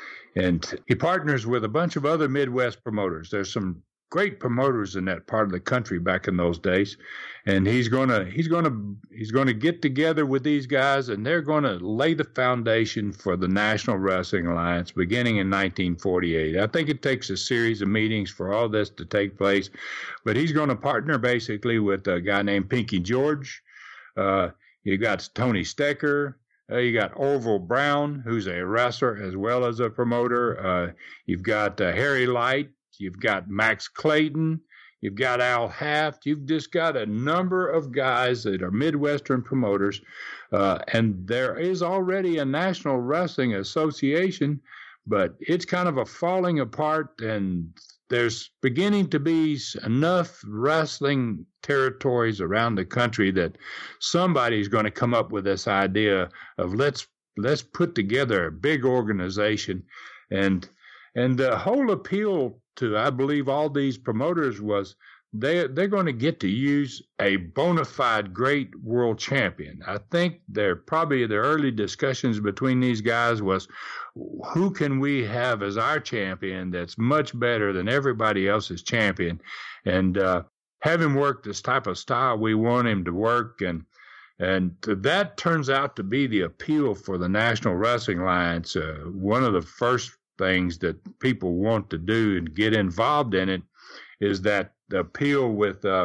and he partners with a bunch of other Midwest promoters. There's some great promoters in that part of the country back in those days, and he's gonna he's gonna he's gonna get together with these guys, and they're gonna lay the foundation for the National Wrestling Alliance beginning in nineteen forty-eight. I think it takes a series of meetings for all this to take place, but he's gonna partner basically with a guy named Pinky George. Uh, you got Tony Stecker. Uh, you got Orville Brown, who's a wrestler as well as a promoter. Uh, you've got uh, Harry Light. You've got Max Clayton. You've got Al Haft. You've just got a number of guys that are Midwestern promoters. Uh, and there is already a National Wrestling Association, but it's kind of a falling apart, and there's beginning to be enough wrestling territories around the country that somebody's going to come up with this idea of let's let's put together a big organization. And and the whole appeal to, I believe, all these promoters was they, they're going to get to use a bona fide great world champion. I think they're probably the early discussions between these guys was, who can we have as our champion that's much better than everybody else's champion, and uh, have him work this type of style we want him to work. And and that turns out to be the appeal for the National Wrestling Alliance. Uh, one of the first things that people want to do and get involved in it is that the appeal with uh,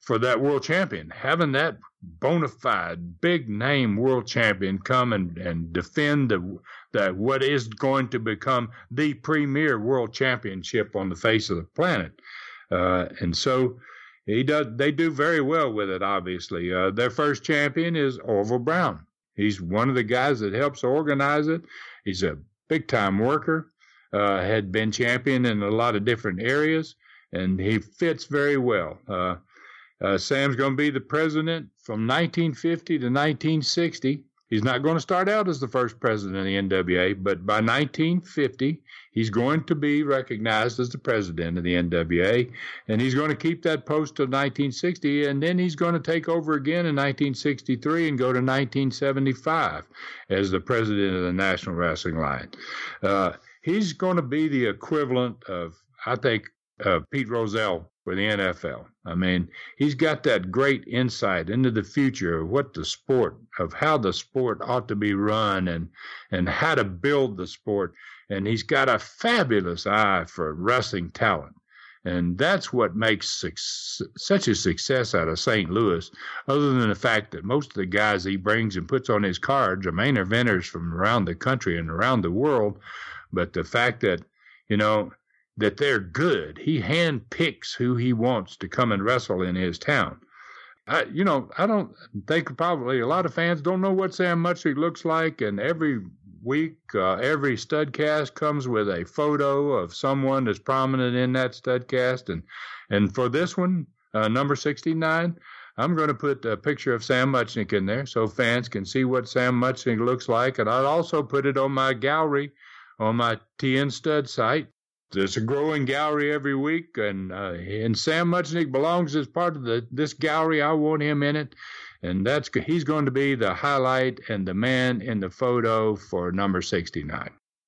for that world champion. Having that bona fide, big name world champion come and, and defend the, the what is going to become the premier world championship on the face of the planet. Uh, and so he does. They do very well with it, obviously. Uh, their first champion is Orville Brown. He's one of the guys that helps organize it. He's a big-time worker, uh, had been champion in a lot of different areas, and he fits very well. Uh, uh, Sam's going to be the president from nineteen fifty to nineteen sixty. He's not going to start out as the first president of the N W A, but by nineteen fifty, he's going to be recognized as the president of the N W A, and he's going to keep that post till nineteen sixty, and then he's going to take over again in nineteen sixty-three and go to nineteen seventy-five as the president of the National Wrestling Alliance. Uh, he's going to be the equivalent of, I think, uh, Pete Rozelle for the N F L. I mean, he's got that great insight into the future of what the sport, of how the sport ought to be run and, and how to build the sport. And he's got a fabulous eye for wrestling talent. And that's what makes suc- such a success out of Saint Louis, other than the fact that most of the guys he brings and puts on his cards are main eventers from around the country and around the world. But the fact that, you know, that they're good. He handpicks who he wants to come and wrestle in his town. I, you know, I don't think probably a lot of fans don't know what Sam Muchnick looks like, and every week, uh, every studcast comes with a photo of someone that's prominent in that studcast, and and for this one, uh, number sixty-nine, I'm going to put a picture of Sam Muchnick in there so fans can see what Sam Muchnick looks like, and I'll also put it on my gallery on my T N Stud site. There's a growing gallery every week, and uh, and Sam Muchnick belongs as part of the this gallery. I want him in it, and that's he's going to be the highlight and the man in the photo for number sixty-nine.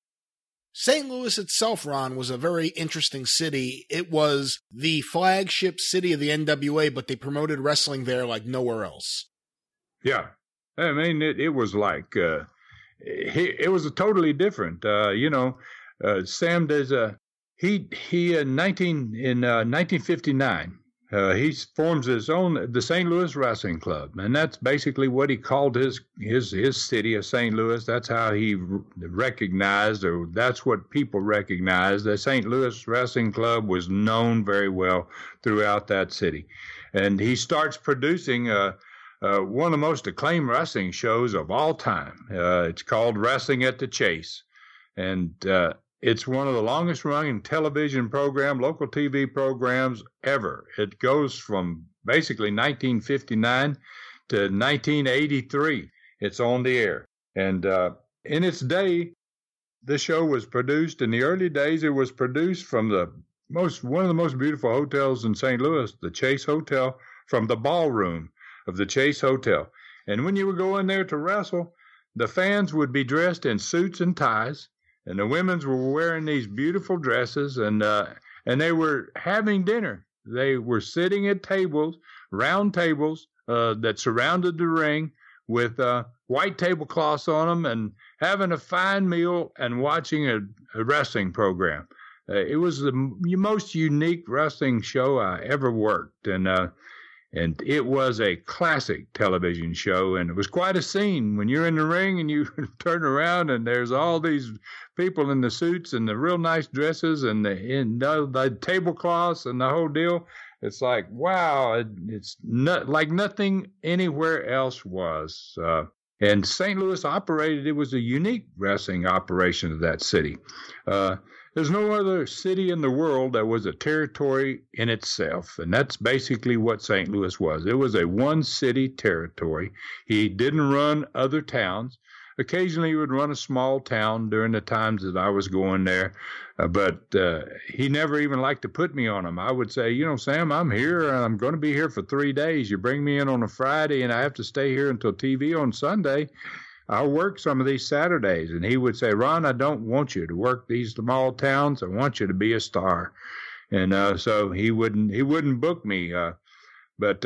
Saint Louis itself, Ron, was a very interesting city. It was the flagship city of the N W A, but they promoted wrestling there like nowhere else.
Yeah, I mean, it, it was like uh, it, it was a totally different. Uh, you know, uh, Sam does a. He he in nineteen in uh, nineteen fifty-nine uh, he forms his own the Saint Louis Wrestling Club, and that's basically what he called his his his city of Saint Louis. That's how he recognized, or that's what people recognized. The Saint Louis Wrestling Club was known very well throughout that city, and he starts producing uh, uh, one of the most acclaimed wrestling shows of all time. Uh, it's called Wrestling at the Chase, and uh, it's one of the longest running television program, local T V programs ever. It goes from basically nineteen fifty-nine to nineteen eighty-three. It's on the air. And uh, in its day, the show was produced. In the early days, it was produced from the most one of the most beautiful hotels in Saint Louis, the Chase Hotel, from the ballroom of the Chase Hotel. And when you would go in there to wrestle, the fans would be dressed in suits and ties. And the women's were wearing these beautiful dresses, and uh, and they were having dinner. They were sitting at tables, round tables uh, that surrounded the ring with uh, white tablecloths on them, and having a fine meal and watching a, a wrestling program. Uh, it was the m- most unique wrestling show I ever worked, and uh, and it was a classic television show, and it was quite a scene when you're in the ring and you turn around and there's all these people in the suits and the real nice dresses and the, in the, the tablecloths and the whole deal. It's like, wow, it, it's not, like nothing anywhere else was. Uh, and Saint Louis operated, it was a unique wrestling operation of that city. Uh, There's no other city in the world that was a territory in itself, and that's basically what Saint Louis was. It was a one-city territory. He didn't run other towns. Occasionally, he would run a small town during the times that I was going there, uh, but uh, he never even liked to put me on them. I would say, you know, Sam, I'm here, and I'm going to be here for three days. You bring me in on a Friday, and I have to stay here until T V on Sunday. I'll work some of these Saturdays. And he would say, Ron, I don't want you to work these small towns. I want you to be a star. And uh, so he wouldn't he wouldn't book me. Uh, but uh,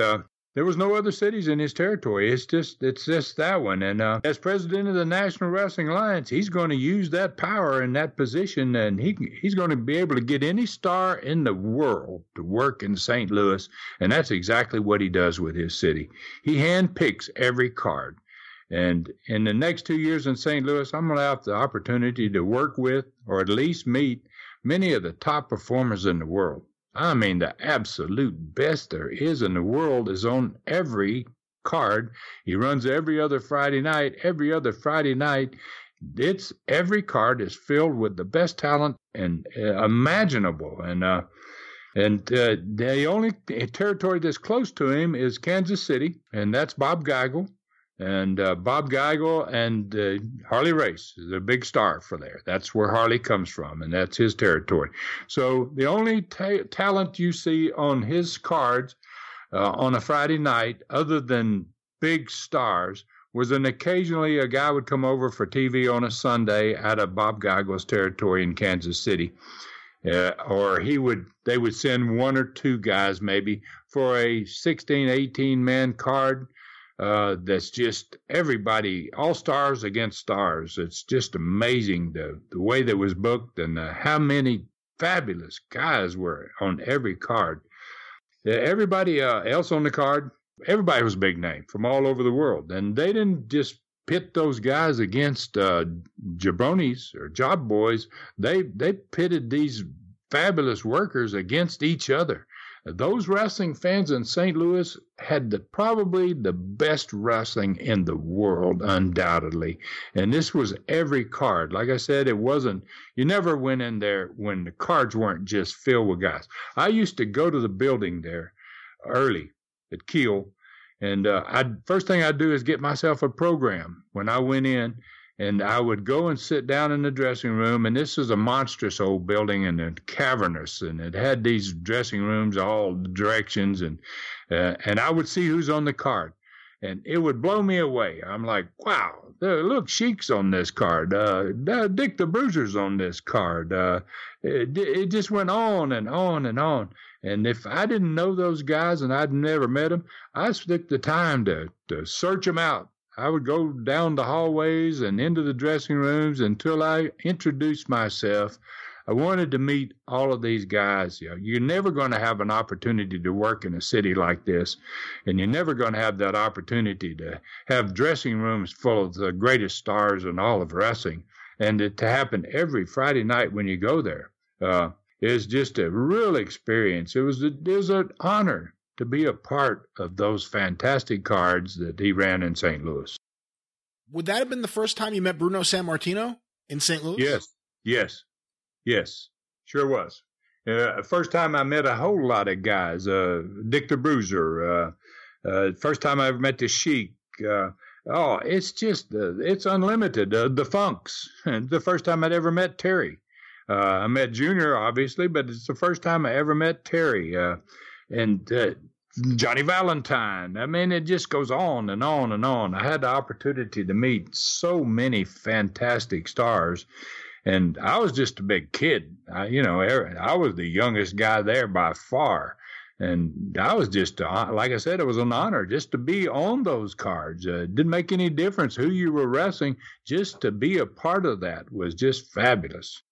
There was no other cities in his territory. It's just it's just that one. And uh, as president of the National Wrestling Alliance, he's going to use that power and that position, and he he's going to be able to get any star in the world to work in Saint Louis, and that's exactly what he does with his city. He handpicks every card. And in the next two years in Saint Louis, I'm going to have the opportunity to work with, or at least meet, many of the top performers in the world. I mean, the absolute best there is in the world is on every card. He runs every other Friday night. Every other Friday night, it's every card is filled with the best talent and uh, imaginable. And uh, and uh, the only territory that's close to him is Kansas City, and that's Bob Geigel. And uh, Bob Geigel and uh, Harley Race is a big star for there. That's where Harley comes from, and that's his territory. So the only ta- talent you see on his cards uh, on a Friday night, other than big stars, was an occasionally a guy would come over for T V on a Sunday out of Bob Geigel's territory in Kansas City. Uh, or he would, they would send one or two guys maybe for a sixteen, eighteen man card. Uh, that's just everybody, all stars against stars. It's just amazing the, the way that was booked and uh, how many fabulous guys were on every card. Uh, everybody uh, else on the card, everybody was a big name from all over the world. And they didn't just pit those guys against uh, jabronis or job boys. They, they pitted these fabulous workers against each other. Those wrestling fans in Saint Louis had the, probably the best wrestling in the world, undoubtedly. And this was every card. Like I said, it wasn't, you never went in there when the cards weren't just filled with guys. I used to go to the building there early at Kiel, and uh, I'd, first thing I'd do is get myself a program when I went in. And I would go and sit down in the dressing room, and this is a monstrous old building and a cavernous, and it had these dressing rooms all directions, and uh, and I would see who's on the card, and it would blow me away. I'm like, wow, look, Sheik's on this card, uh, Dick the Bruiser's on this card. Uh, it, it just went on and on and on. And if I didn't know those guys and I'd never met them, I took the time to to search them out. I would go down the hallways and into the dressing rooms until I introduced myself. I wanted to meet all of these guys. You know, you're never going to have an opportunity to work in a city like this, and you're never going to have that opportunity to have dressing rooms full of the greatest stars in all of wrestling. And it, to happen every Friday night when you go there uh, is just a real experience. It was, a, it was an honor to be a part of those fantastic cards that he ran in Saint Louis.
Would that have been the first time you met Bruno Sammartino in Saint Louis?
Yes, yes, yes, sure was. Uh, first time I met a whole lot of guys, uh, Dick the Bruiser, uh, uh, first time I ever met the Sheik. Uh, oh, it's just, uh, it's unlimited. Uh, the Funks, the first time I'd ever met Terry. Uh, I met Junior, obviously, but it's the first time I ever met Terry. Uh, and uh, Johnny Valentine. I mean, it just goes on and on and on. I had the opportunity to meet so many fantastic stars, and I was just a big kid. I, you know, I was the youngest guy there by far, and I was just, like I said, it was an honor just to be on those cards. Uh, it didn't make any difference who you were wrestling. Just to be a part of that was just fabulous.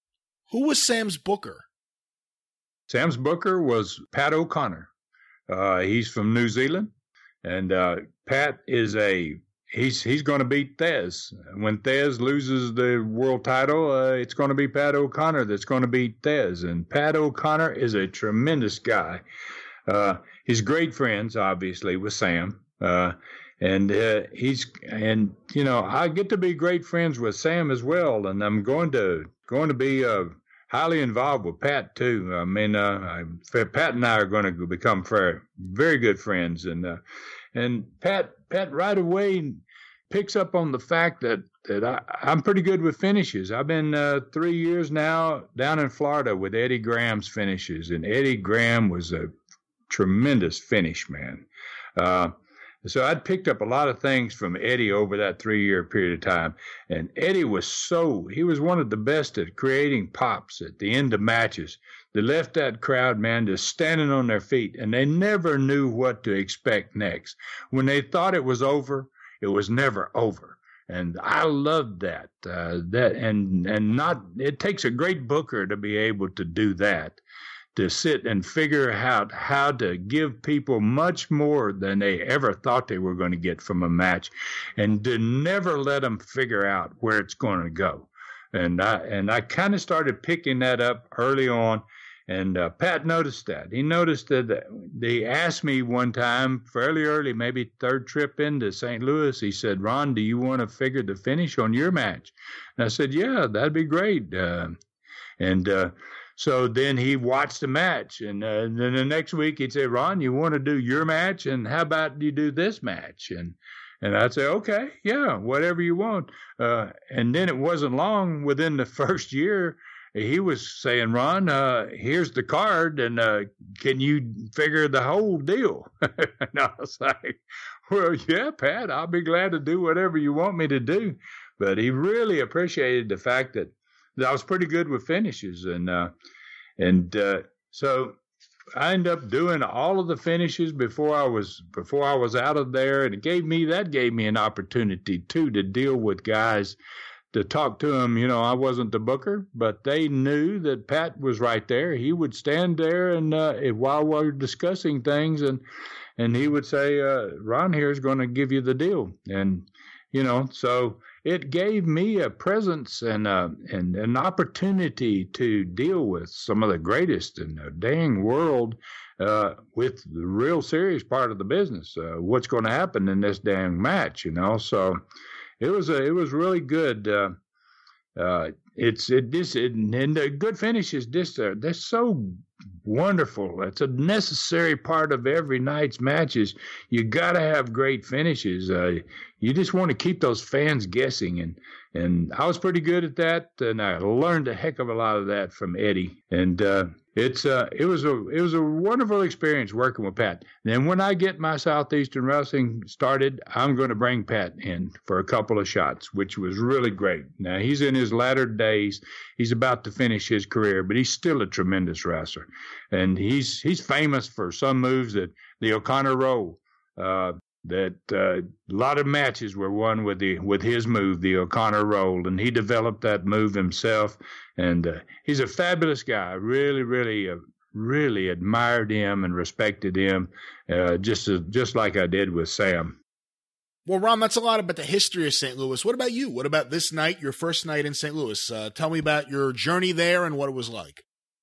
Who was Sam's booker?
Sam's booker was Pat O'Connor. Uh, he's from New Zealand, and uh, Pat is a he's he's going to beat Thesz. When Thesz loses the world title, uh, it's going to be Pat O'Connor that's going to beat Thesz. And Pat O'Connor is a tremendous guy. Uh, he's great friends, obviously, with Sam, uh, and uh, he's and you know I get to be great friends with Sam as well, and I'm going to going to be uh, highly involved with Pat too. I mean, uh, I, Pat and I are going to become very, very good friends, and uh, and Pat Pat right away picks up on the fact that that I, I'm pretty good with finishes. I've been uh, three years now down in Florida with Eddie Graham's finishes, and Eddie Graham was a tremendous finish man. Uh, So I'd picked up a lot of things from Eddie over that three-year period of time. And Eddie was so, he was one of the best at creating pops at the end of matches. They left that crowd, man, just standing on their feet, and they never knew what to expect next. When they thought it was over, it was never over. And I loved that. Uh, that and and not, it takes a great booker to be able to do that, to sit and figure out how to give people much more than they ever thought they were going to get from a match, and to never let them figure out where it's going to go. And I and I kind of started picking that up early on. And uh, Pat noticed that. He noticed that they asked me one time, fairly early, maybe third trip into Saint Louis, he said, Ron, do you want to figure the finish on your match? And I said, yeah, that'd be great. Uh, and uh, so then he watched the match. And uh, then the next week he'd say, Ron, you want to do your match? And how about you do this match? And And I'd say, okay, yeah, whatever you want. Uh, and then it wasn't long within the first year, he was saying, Ron, uh, here's the card, and uh, can you figure the whole deal? And I was like, well, yeah, Pat, I'll be glad to do whatever you want me to do. But he really appreciated the fact that, that I was pretty good with finishes. And uh, and uh, so I ended up doing all of the finishes before I was before I was out of there. And it gave me that gave me an opportunity, too, to deal with guys, to talk to them. You know, I wasn't the booker, but they knew that Pat was right there. He would stand there and uh, while we were discussing things, and and he would say, uh, Ron here is going to give you the deal. And, you know, so it gave me a presence and, uh, and an opportunity to deal with some of the greatest in the dang world uh, with the real serious part of the business, uh, what's going to happen in this dang match, you know. So It was a, it was really good. Uh, uh, it's it this it, and the good finishes. This uh, they're so wonderful. It's a necessary part of every night's matches. You got to have great finishes. Uh, you just want to keep those fans guessing, and and I was pretty good at that, and I learned a heck of a lot of that from Eddie. And uh, it's uh, it was a it was a wonderful experience working with Pat. And when I get my Southeastern Wrestling started, I'm going to bring Pat in for a couple of shots, which was really great. Now he's in his latter days; he's about to finish his career, but he's still a tremendous wrestler, and he's he's famous for some moves that the O'Connor roll. Uh, that uh, a lot of matches were won with the with his move, the O'Connor roll, and he developed that move himself. And uh, he's a fabulous guy. Really, really, uh, really admired him and respected him, uh, just as, just like I did with Sam.
Well, Ron, that's a lot about the history of Saint Louis. What about you? What about this night, your first night in Saint Louis? Uh, tell me about your journey there and what it was like.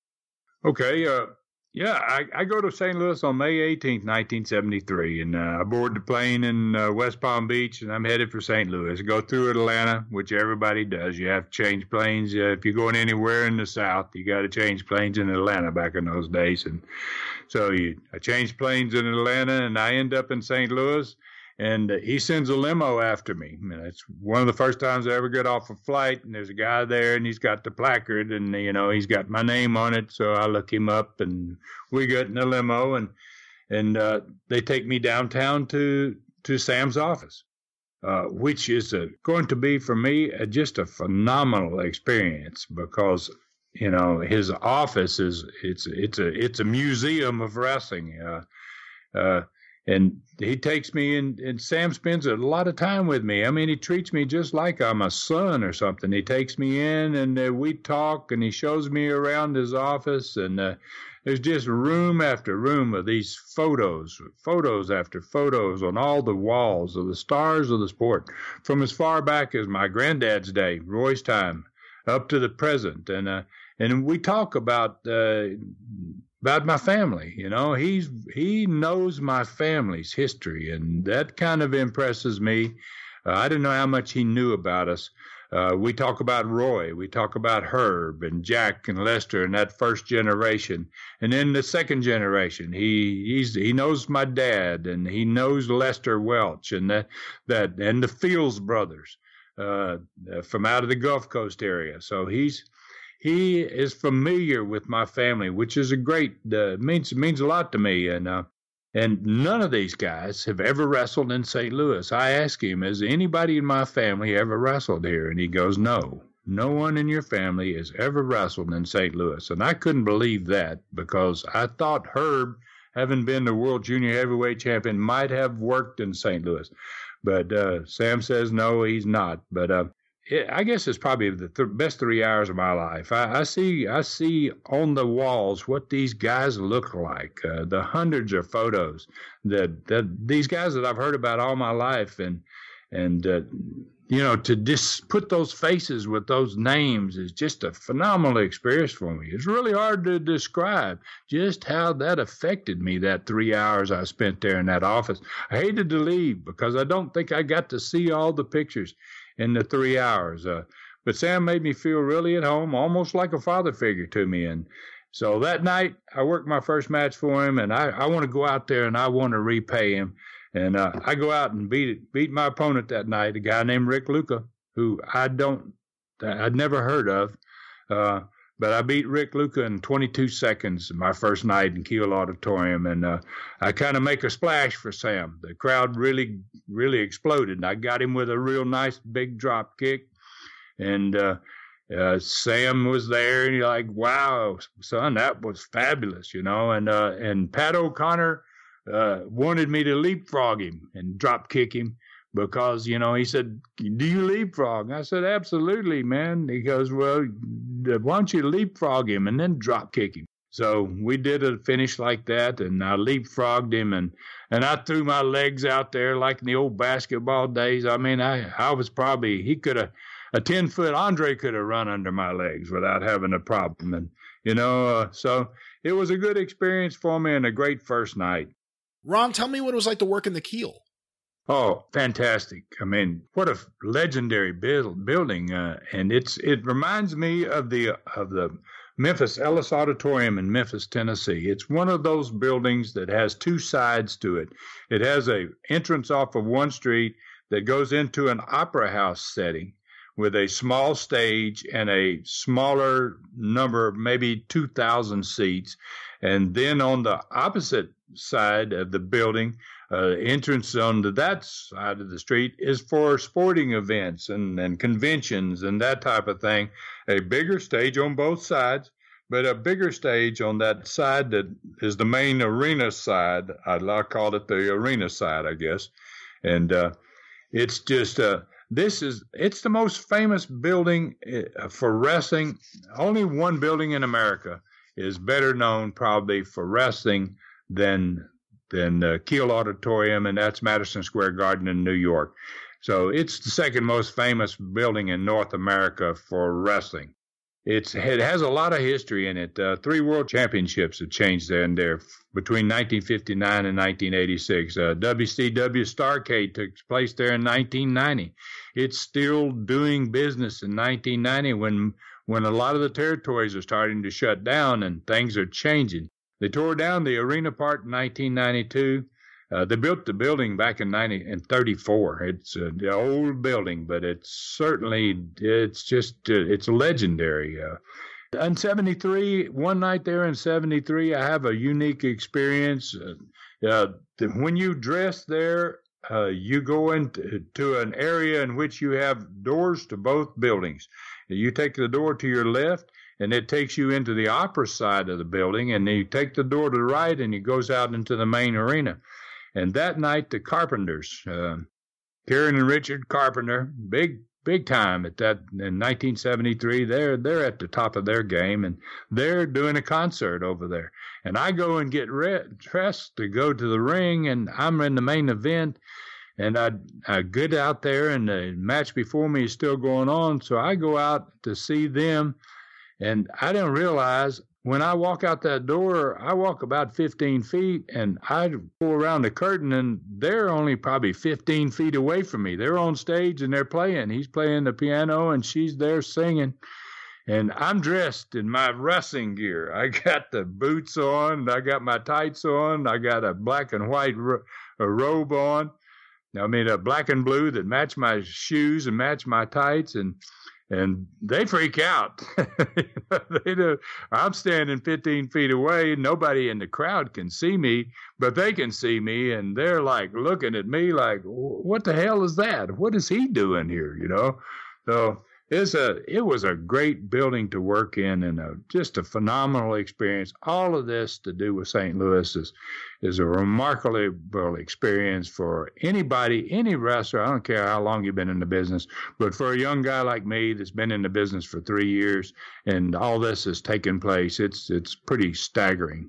Okay. Uh, Yeah, I, I go to Saint Louis on May eighteenth, nineteen seventy-three, and uh, I board the plane in uh, West Palm Beach, and I'm headed for Saint Louis. I go through Atlanta, which everybody does. You have to change planes. Uh, if you're going anywhere in the South, you got to change planes in Atlanta back in those days. And so you, I changed planes in Atlanta, and I end up in Saint Louis, and uh, he sends a limo after me. And it's one of the first times I ever get off a flight, and there's a guy there, and he's got the placard, and, you know, he's got my name on it. So I look him up, and we get in the limo, and and uh, they take me downtown to, to Sam's office, uh, which is a, going to be, for me, a, just a phenomenal experience because, you know, his office is, it's, it's, a, it's a museum of wrestling. Uh, uh, And he takes me in, and Sam spends a lot of time with me. I mean, he treats me just like I'm a son or something. He takes me in, and uh, we talk, and he shows me around his office, and uh, there's just room after room of these photos, photos after photos on all the walls of the stars of the sport, from as far back as my granddad's day, Roy's time, up to the present. And uh, and we talk about uh, about my family. You know, he's he knows my family's history, and that kind of impresses me. Uh, I didn't know how much he knew about us. Uh, we talk about Roy, we talk about Herb and Jack and Lester and that first generation, and then the second generation. He he's he knows my dad, and he knows Lester Welch and that that and the Fields brothers uh, from out of the Gulf Coast area. So he's. He is familiar with my family, which is a great uh, means means a lot to me, and uh, And none of these guys have ever wrestled in Saint Louis. I asked him, has anybody in my family ever wrestled here? And he goes, no, no one in your family has ever wrestled in Saint Louis. And I couldn't believe that, because I thought Herb, having been the world junior heavyweight champion, might have worked in Saint Louis. But uh, Sam says, no, he's not. But uh, it, I guess it's probably the th- best three hours of my life. I, I see I see on the walls what these guys look like, uh, the hundreds of photos that, that these guys that I've heard about all my life. And, and uh, you know, to just put those faces with those names is just a phenomenal experience for me. It's really hard to describe just how that affected me, that three hours I spent there in that office. I hated to leave because I don't think I got to see all the pictures in the three hours. Uh, but Sam made me feel really at home, almost like a father figure to me. And so that night, I worked my first match for him, and I, I want to go out there and I want to repay him. And uh, I go out and beat beat my opponent that night, a guy named Rick Luca, who I don't, I'd never heard of. Uh, but I beat Rick Luca in twenty-two seconds my first night in Kiel Auditorium. And uh, I kind of make a splash for Sam. The crowd really, really exploded. And I got him with a real nice big drop kick. And uh, uh, Sam was there, and you're like, wow, son, that was fabulous, you know. And, uh, and Pat O'Connor Uh, wanted me to leapfrog him and drop kick him because, you know, he said, do you leapfrog? I said, absolutely, man. He goes, well, why don't you leapfrog him and then drop kick him? So we did a finish like that, and I leapfrogged him, and, and I threw my legs out there like in the old basketball days. I mean, I, I was probably, he could have, a ten-foot Andre could have run under my legs without having a problem. And, you know, uh, so it was a good experience for me and a great first night.
Ron, tell me what it was like to work in the Kiel.
Oh, fantastic. I mean, what a legendary build, building. Uh, and it's it reminds me of the of the Memphis Ellis Auditorium in Memphis, Tennessee. It's one of those buildings that has two sides to it. It has a entrance off of one street that goes into an opera house setting with a small stage and a smaller number, maybe two thousand seats. And then on the opposite side of the building, uh, entrance on to that side of the street is for sporting events and, and conventions and that type of thing. A bigger stage on both sides, but a bigger stage on that side that is the main arena side. I call it the arena side, I guess. And uh, it's just, uh, this is, it's the most famous building for wrestling. Only one building in America is better known probably for wrestling than than the Kiel Auditorium, and that's Madison Square Garden in New York. So it's the second most famous building in North America for wrestling. It's it has a lot of history in it. Uh, three world championships have changed there and there between nineteen fifty-nine and nineteen eighty-six. Uh, W C W Starrcade took place there in nineteen ninety. It's still doing business in nineteen ninety when when a lot of the territories are starting to shut down and things are changing. They tore down the arena part in nineteen ninety-two. Uh, they built the building back in ninety in thirty-four. It's an old building, but it's certainly it's just uh, it's legendary. Uh, in seventy-three, one night there in seventy-three, I have a unique experience. Uh, uh, when you dress there, uh, you go into to an area in which you have doors to both buildings. You take the door to your left, and it takes you into the opera side of the building, and then you take the door to the right, and it goes out into the main arena. And that night, the Carpenters, uh, Karen and Richard Carpenter, big, big time at that in nineteen seventy-three, they're they're at the top of their game, and they're doing a concert over there. And I go and get re- dressed to go to the ring, and I'm in the main event. And I, I get out there, and the match before me is still going on, so I go out to see them. And I didn't realize when I walk out that door, I walk about fifteen feet, and I go around the curtain, and they're only probably fifteen feet away from me. They're on stage, and they're playing. He's playing the piano, and she's there singing. And I'm dressed in my wrestling gear. I got the boots on, I got my tights on, I got a black and white ro- a robe on. I mean, a black and blue that match my shoes and match my tights. And and they freak out. they do. I'm standing fifteen feet away. Nobody in the crowd can see me, but they can see me, and they're like looking at me like, what the hell is that? What is he doing here? You know? So it's a, it was a great building to work in, and a, just a phenomenal experience. All of this to do with Saint Louis is, is a remarkable experience for anybody, any wrestler. I don't care how long you've been in the business, but for a young guy like me that's been in the business for three years and all this has taken place, it's it's pretty staggering.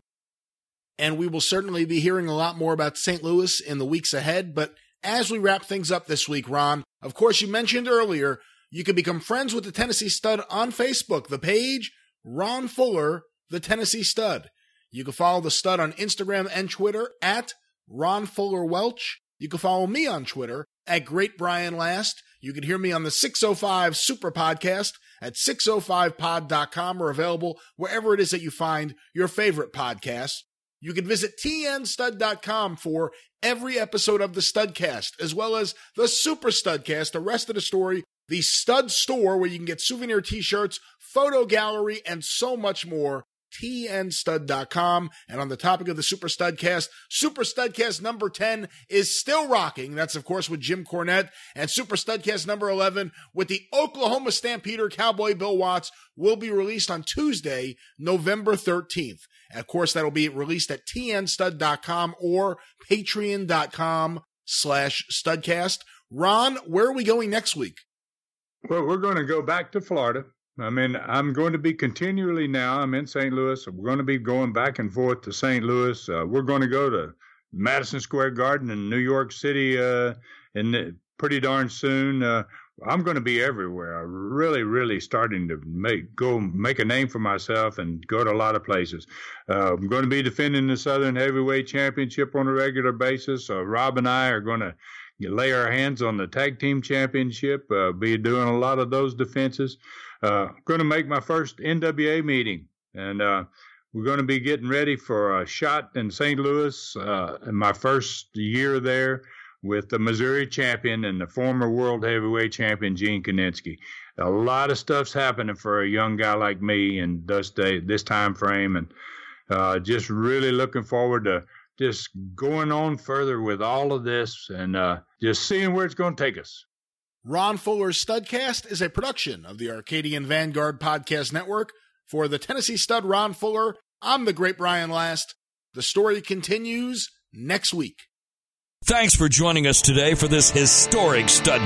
And we will certainly be hearing a lot more about Saint Louis in the weeks ahead. But as we wrap things up this week, Ron, of course, you mentioned earlier, you can become friends with the Tennessee Stud on Facebook. The page, Ron Fuller, the Tennessee Stud. You can follow the Stud on Instagram and Twitter at Ron Fuller Welch. You can follow me on Twitter at Great Brian Last. You can hear me on the six oh five Super Podcast at six oh five pod dot com, or available wherever it is that you find your favorite podcasts. You can visit T N stud dot com for every episode of the Studcast, as well as the Super Studcast, the rest of the story, the Stud Store, where you can get souvenir t-shirts, photo gallery, and so much more. T N stud dot com. And on the topic of the Super Studcast, Super Studcast number ten is still rocking. That's, of course, with Jim Cornette. And Super Studcast number eleven with the Oklahoma Stampeder Cowboy Bill Watts will be released on Tuesday, November thirteenth. And of course, that'll be released at T N stud dot com or patreon dot com slash studcast. Ron, where are we going next week?
Well, we're going to go back to Florida. I mean, I'm going to be continually now. I'm in Saint Louis. So we're going to be going back and forth to Saint Louis. Uh, we're going to go to Madison Square Garden in New York City uh, in pretty darn soon. Uh, I'm going to be everywhere. I'm really, really starting to make go make a name for myself and go to a lot of places. Uh, I'm going to be defending the Southern Heavyweight Championship on a regular basis. Uh, Rob and I are going to lay our hands on the Tag Team Championship, uh, be doing a lot of those defenses. Uh, going to make my first N W A meeting, and uh, we're going to be getting ready for a shot in Saint Louis uh, in my first year there with the Missouri champion and the former world heavyweight champion, Gene Kiniski. A lot of stuff's happening for a young guy like me in this, day, this time frame, and uh, just really looking forward to just going on further with all of this and uh, just seeing where it's going to take us.
Ron Fuller's Studcast is a production of the Arcadian Vanguard Podcast Network. For the Tennessee Stud Ron Fuller, I'm the Great Brian Last. The story continues next week.
Thanks for joining us today for this historic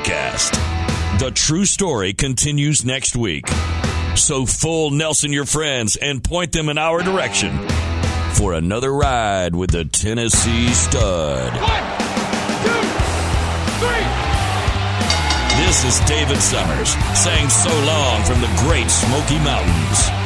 Studcast. The true story continues next week. So full Nelson your friends and point them in our direction for another ride with the Tennessee Stud.
One, two, three.
This is David Summers saying so long from the Great Smoky Mountains.